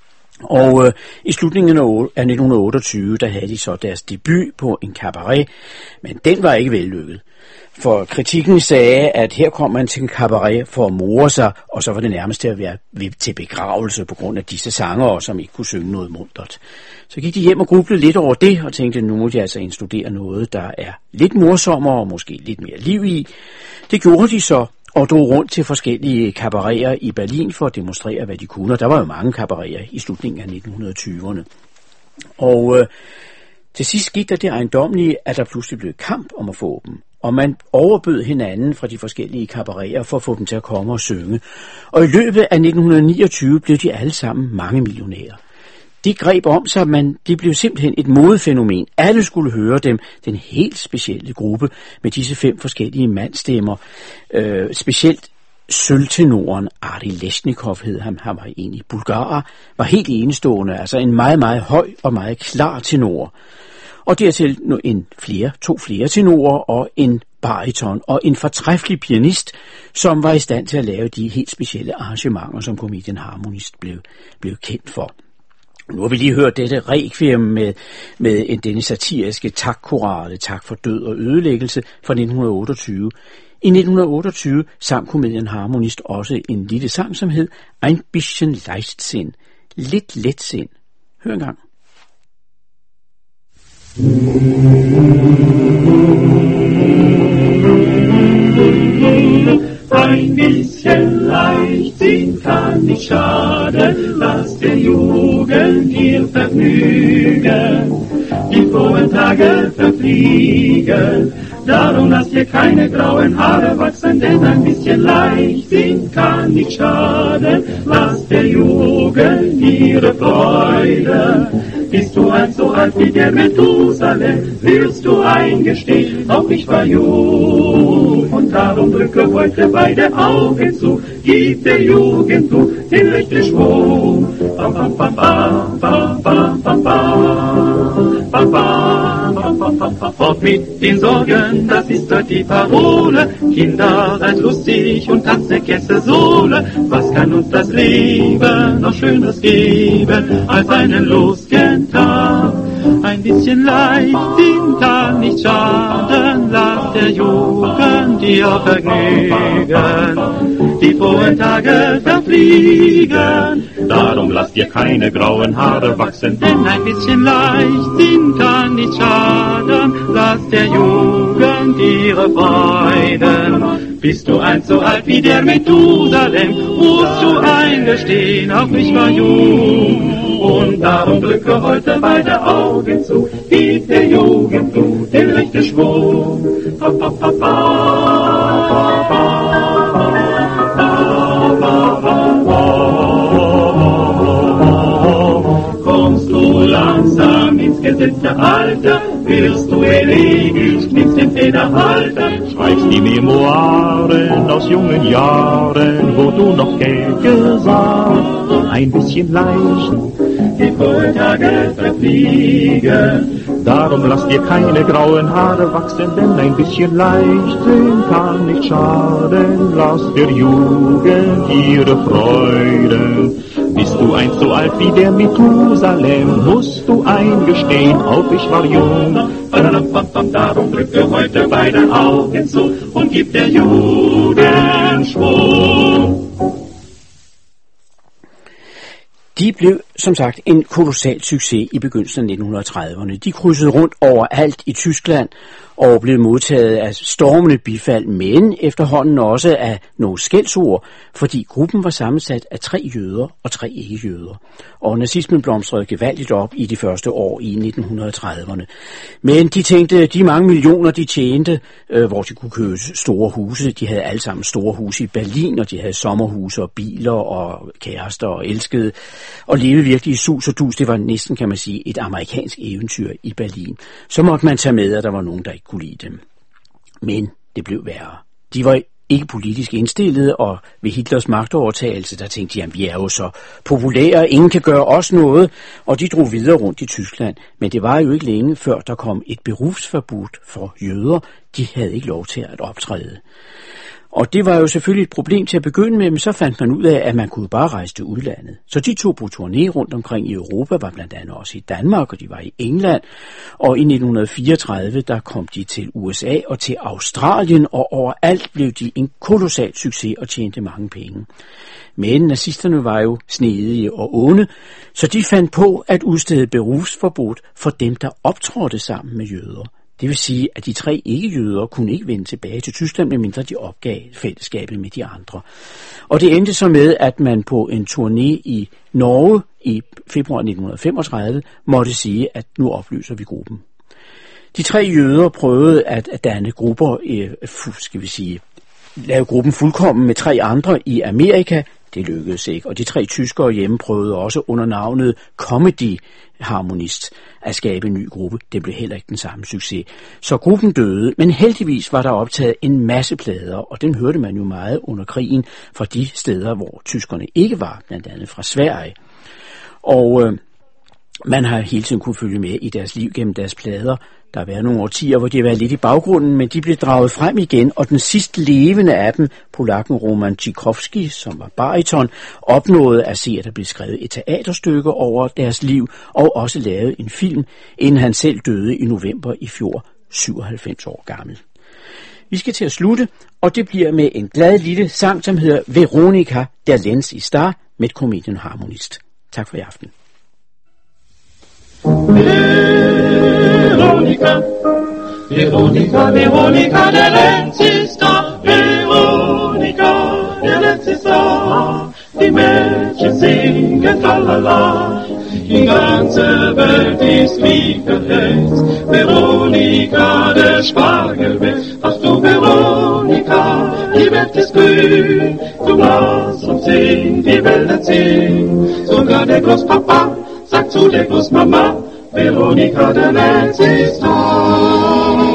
Og øh, i slutningen af nitten otteogtyve, der havde de så deres debut på en cabaret, men den var ikke vellykket. For kritikken sagde, at her kom man til en cabaret for at more sig, og så var det nærmest til at være til begravelse på grund af disse sangere, som ikke kunne synge noget muntert. Så gik de hjem og grublede lidt over det, og tænkte, nu må de altså instudere noget, der er lidt morsommere og måske lidt mere liv i. Det gjorde de så, og drog rundt til forskellige cabareter i Berlin for at demonstrere, hvad de kunne. Og der var jo mange cabareter i slutningen af nitten tyverne. Og øh, til sidst skete der det ejendommelige, at der pludselig blev kamp om at få dem. Og man overbød hinanden fra de forskellige cabareter for at få dem til at komme og synge. Og i løbet af nitten niogtyve blev de alle sammen mange millionærer. De greb om sig, men det blev simpelthen et modefænomen. Alle skulle høre dem, den helt specielle gruppe med disse fem forskellige mandstemmer. Øh, specielt sølvtenoren Ari Leshnikov hed ham, han var egentlig bulgarer, var helt enestående, altså en meget, meget høj og meget klar tenor. Og dertil en flere, to flere tenorer og en bariton og en fortræffelig pianist, som var i stand til at lave de helt specielle arrangementer, som Comedian Harmonist blev, blev kendt for. Nu har vi lige hørt dette requiem med, med en, denne satiriske takkorale, Tak for død og ødelæggelse fra nitten otteogtyve. I nitten otteogtyve sang komedien Harmonist også en lille sang, som hed Ein bisschen Leichtsinn, lidt letsind. Hør en gang. Ein bisschen Leichtsinn kann nicht schaden, lass der Jugend ihr Vergnügen, die frohen Tage verfliegen. Darum lass dir keine grauen Haare wachsen, denn ein bisschen Leichtsinn kann nicht schaden, lass der Jugend ihre Freude. Bist du ein so alt wie der Methusalem, willst du eingestehen, auch ich war jung. Und darum drücke heute beide Augen zu, gib der Jugend du den rechten Schwung. Bam, bam, bam, bam, bam, bam, bam, bam, bam, bam, bam, bam, bam. Fort mit den Sorgen, das ist dort die Parole. Kinder, seid lustig und tanzt der Kesse Sohle. Was kann uns das Leben noch Schönes geben als einen lustigen Tag? Ein bisschen Leichtsinn kann nicht schaden, lass der Jugend ihr Vergnügen, die frohen Tage verfliegen. Darum lass dir keine grauen Haare wachsen, denn ein bisschen Leichtsinn kann nicht schaden, lass der Jugend ihre Freuden. Bist du einst so alt wie der Methusalem, musst du eingestehen, auch ich war jung. Und darum drücke heute beide Augen zu, gib der Jugend du den rechten Schwung. Pa, pa, pa, pa, pa, pa, pa, pa, pa. Kommst du langsam ins gesetzte Alter, willst du ewig nimmst den Federhalter, schreibst die Memoiren aus jungen Jahren, wo du noch Geld gesagt, ein bisschen leicht, die frohen Tage verfliegen. Darum lass dir keine grauen Haare wachsen, denn ein bisschen Leichtsinn kann nicht schaden, lass der Jugend ihre Freuden. Bist du einst so alt wie der Methusalem, musst du eingestehen, auch ich war jung. Darum drücke heute beide Augen zu und gib der Jugend Schwung. De blev, som sagt, en kolossal succes i begyndelsen af nitten trediverne. De krydsede rundt overalt i Tyskland og blev modtaget af stormende bifald, men efterhånden også af nogle skældsord, fordi gruppen var sammensat af tre jøder og tre ikke-jøder. Og nazismen blomstrede gevaldigt op i de første år i nitten trediverne. Men de tænkte, de mange millioner, de tjente, øh, hvor de kunne købe store huse. De havde alle sammen store huse i Berlin, og de havde sommerhuse og biler og kærester og elskede, og levede virkelig i sus og dus. Det var næsten, kan man sige, et amerikansk eventyr i Berlin. Så måtte man tage med, at der var nogen, der ikke kunne lide dem. Men det blev værre. De var ikke politisk indstillet, og ved Hitlers magtovertagelse, der tænkte de, at vi er jo så populære, ingen kan gøre os noget, og de drog videre rundt i Tyskland. Men det var jo ikke længe, før der kom et berufsforbud for jøder. De havde ikke lov til at optræde. Og det var jo selvfølgelig et problem til at begynde med, men så fandt man ud af, at man kunne bare rejse til udlandet. Så de tog på turné rundt omkring i Europa, var blandt andet også i Danmark, og de var i England. Og i nitten fireogtredive, der kom de til U S A og til Australien, og overalt blev de en kolossal succes og tjente mange penge. Men nazisterne var jo snedige og onde, så de fandt på at udstede berufsforbud for dem, der optrådte sammen med jøder. Det vil sige, at de tre ikke-jøder kunne ikke vende tilbage til Tyskland, medmindre de opgav fællesskabet med de andre. Og det endte så med, at man på en turné i Norge i februar nitten femogtredive måtte sige, at nu opløser vi gruppen. De tre jøder prøvede at danne grupper, skal vi sige, lave gruppen fuldkommen med tre andre i Amerika. Det lykkedes ikke, og de tre tyskere hjemme prøvede også under navnet Comedy Harmonist at skabe en ny gruppe. Det blev heller ikke den samme succes. Så gruppen døde, men heldigvis var der optaget en masse plader, og dem hørte man jo meget under krigen fra de steder, hvor tyskerne ikke var, blandt andet fra Sverige. Og øh, Man har hele tiden kunne følge med i deres liv gennem deres plader. Der har været nogle årtier, hvor de har været lidt i baggrunden, men de blev draget frem igen, og den sidste levende af dem, polakken Roman Tchaikovsky, som var bariton, opnåede at se, at der blev skrevet et teaterstykke over deres liv, og også lavet en film, inden han selv døde i november i fjor, syvoghalvfems år gammel. Vi skal til at slutte, og det bliver med en glad lille sang, som hedder Veronika, der Lenz i Star, med Comedian Harmonist. Tak for i aften. Veronika, Veronika, Veronika, der Lenz ist da. Veronika, der Lenz ist da. Die Mädchen singen tralala. Die ganze Welt ist wie verhext. Veronika, der Spargel wächst. Ach du Veronika, die Welt ist grün. Du lass uns singen, die Wälder ziehen. Sogar der Großpapa sagt zu der Großmama, Veronika, der Lenz ist da.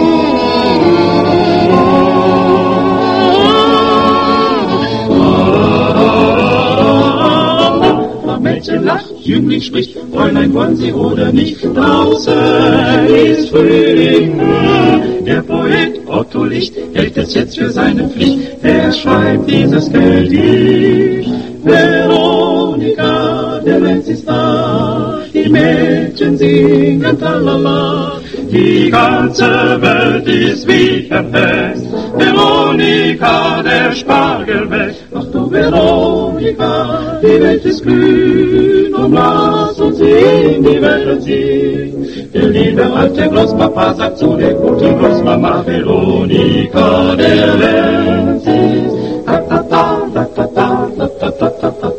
Mädchen lacht, Jüngling spricht, Fräulein, wollen Sie oder nicht? Draußen ist Frühling, der Poet Otto Licht hält es jetzt für seine Pflicht. Er schreibt dieses Gedicht. Veronika, der Lenz ist da, die Mädchen singen tralala. Die ganze Welt ist wie verhext. Veronika, der Spargel wächst. Ach du Veronika, die Welt ist grün, und lass uns in die Welt ziehen. Der liebe alte Großpapa sagt zu der guten Großmama, Veronika, der Lenz ist ta ta ta ta ta ta ta ta ta ta ta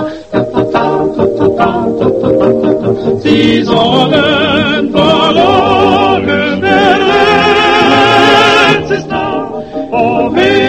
ta ta ta. Sie sollen verloren, der Lenz ist da, oh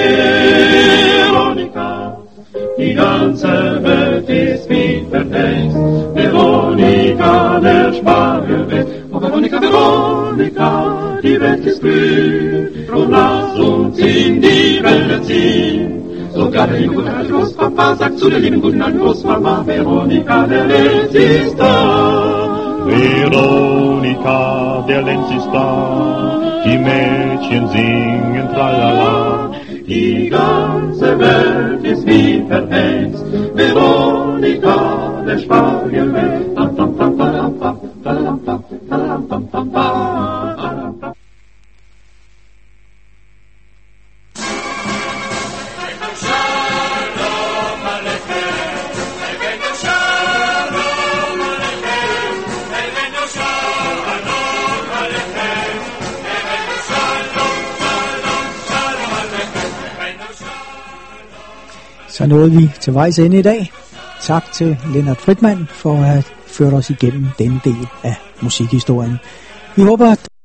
Veronika, die ganze Welt ist wie verhext. Veronika, der Spargel wächst. Oh Veronika, Veronika, die Welt ist grün, drum lass uns in die Wälder ziehen. Sogar der liebe gute alte Großpapa sagt zu der lieben guten alten Großmama, Veronika, der Lenz ist da. Veronika, der Lenz ist da, die Mädchen singen tralala. Die ganze Welt ist wie verhext. Veronika, der Spargel wächst. Så nåede vi til vejs ende i dag. Tak til Lennart Fridman for at have ført os igennem denne del af musikhistorien. Vi håber, at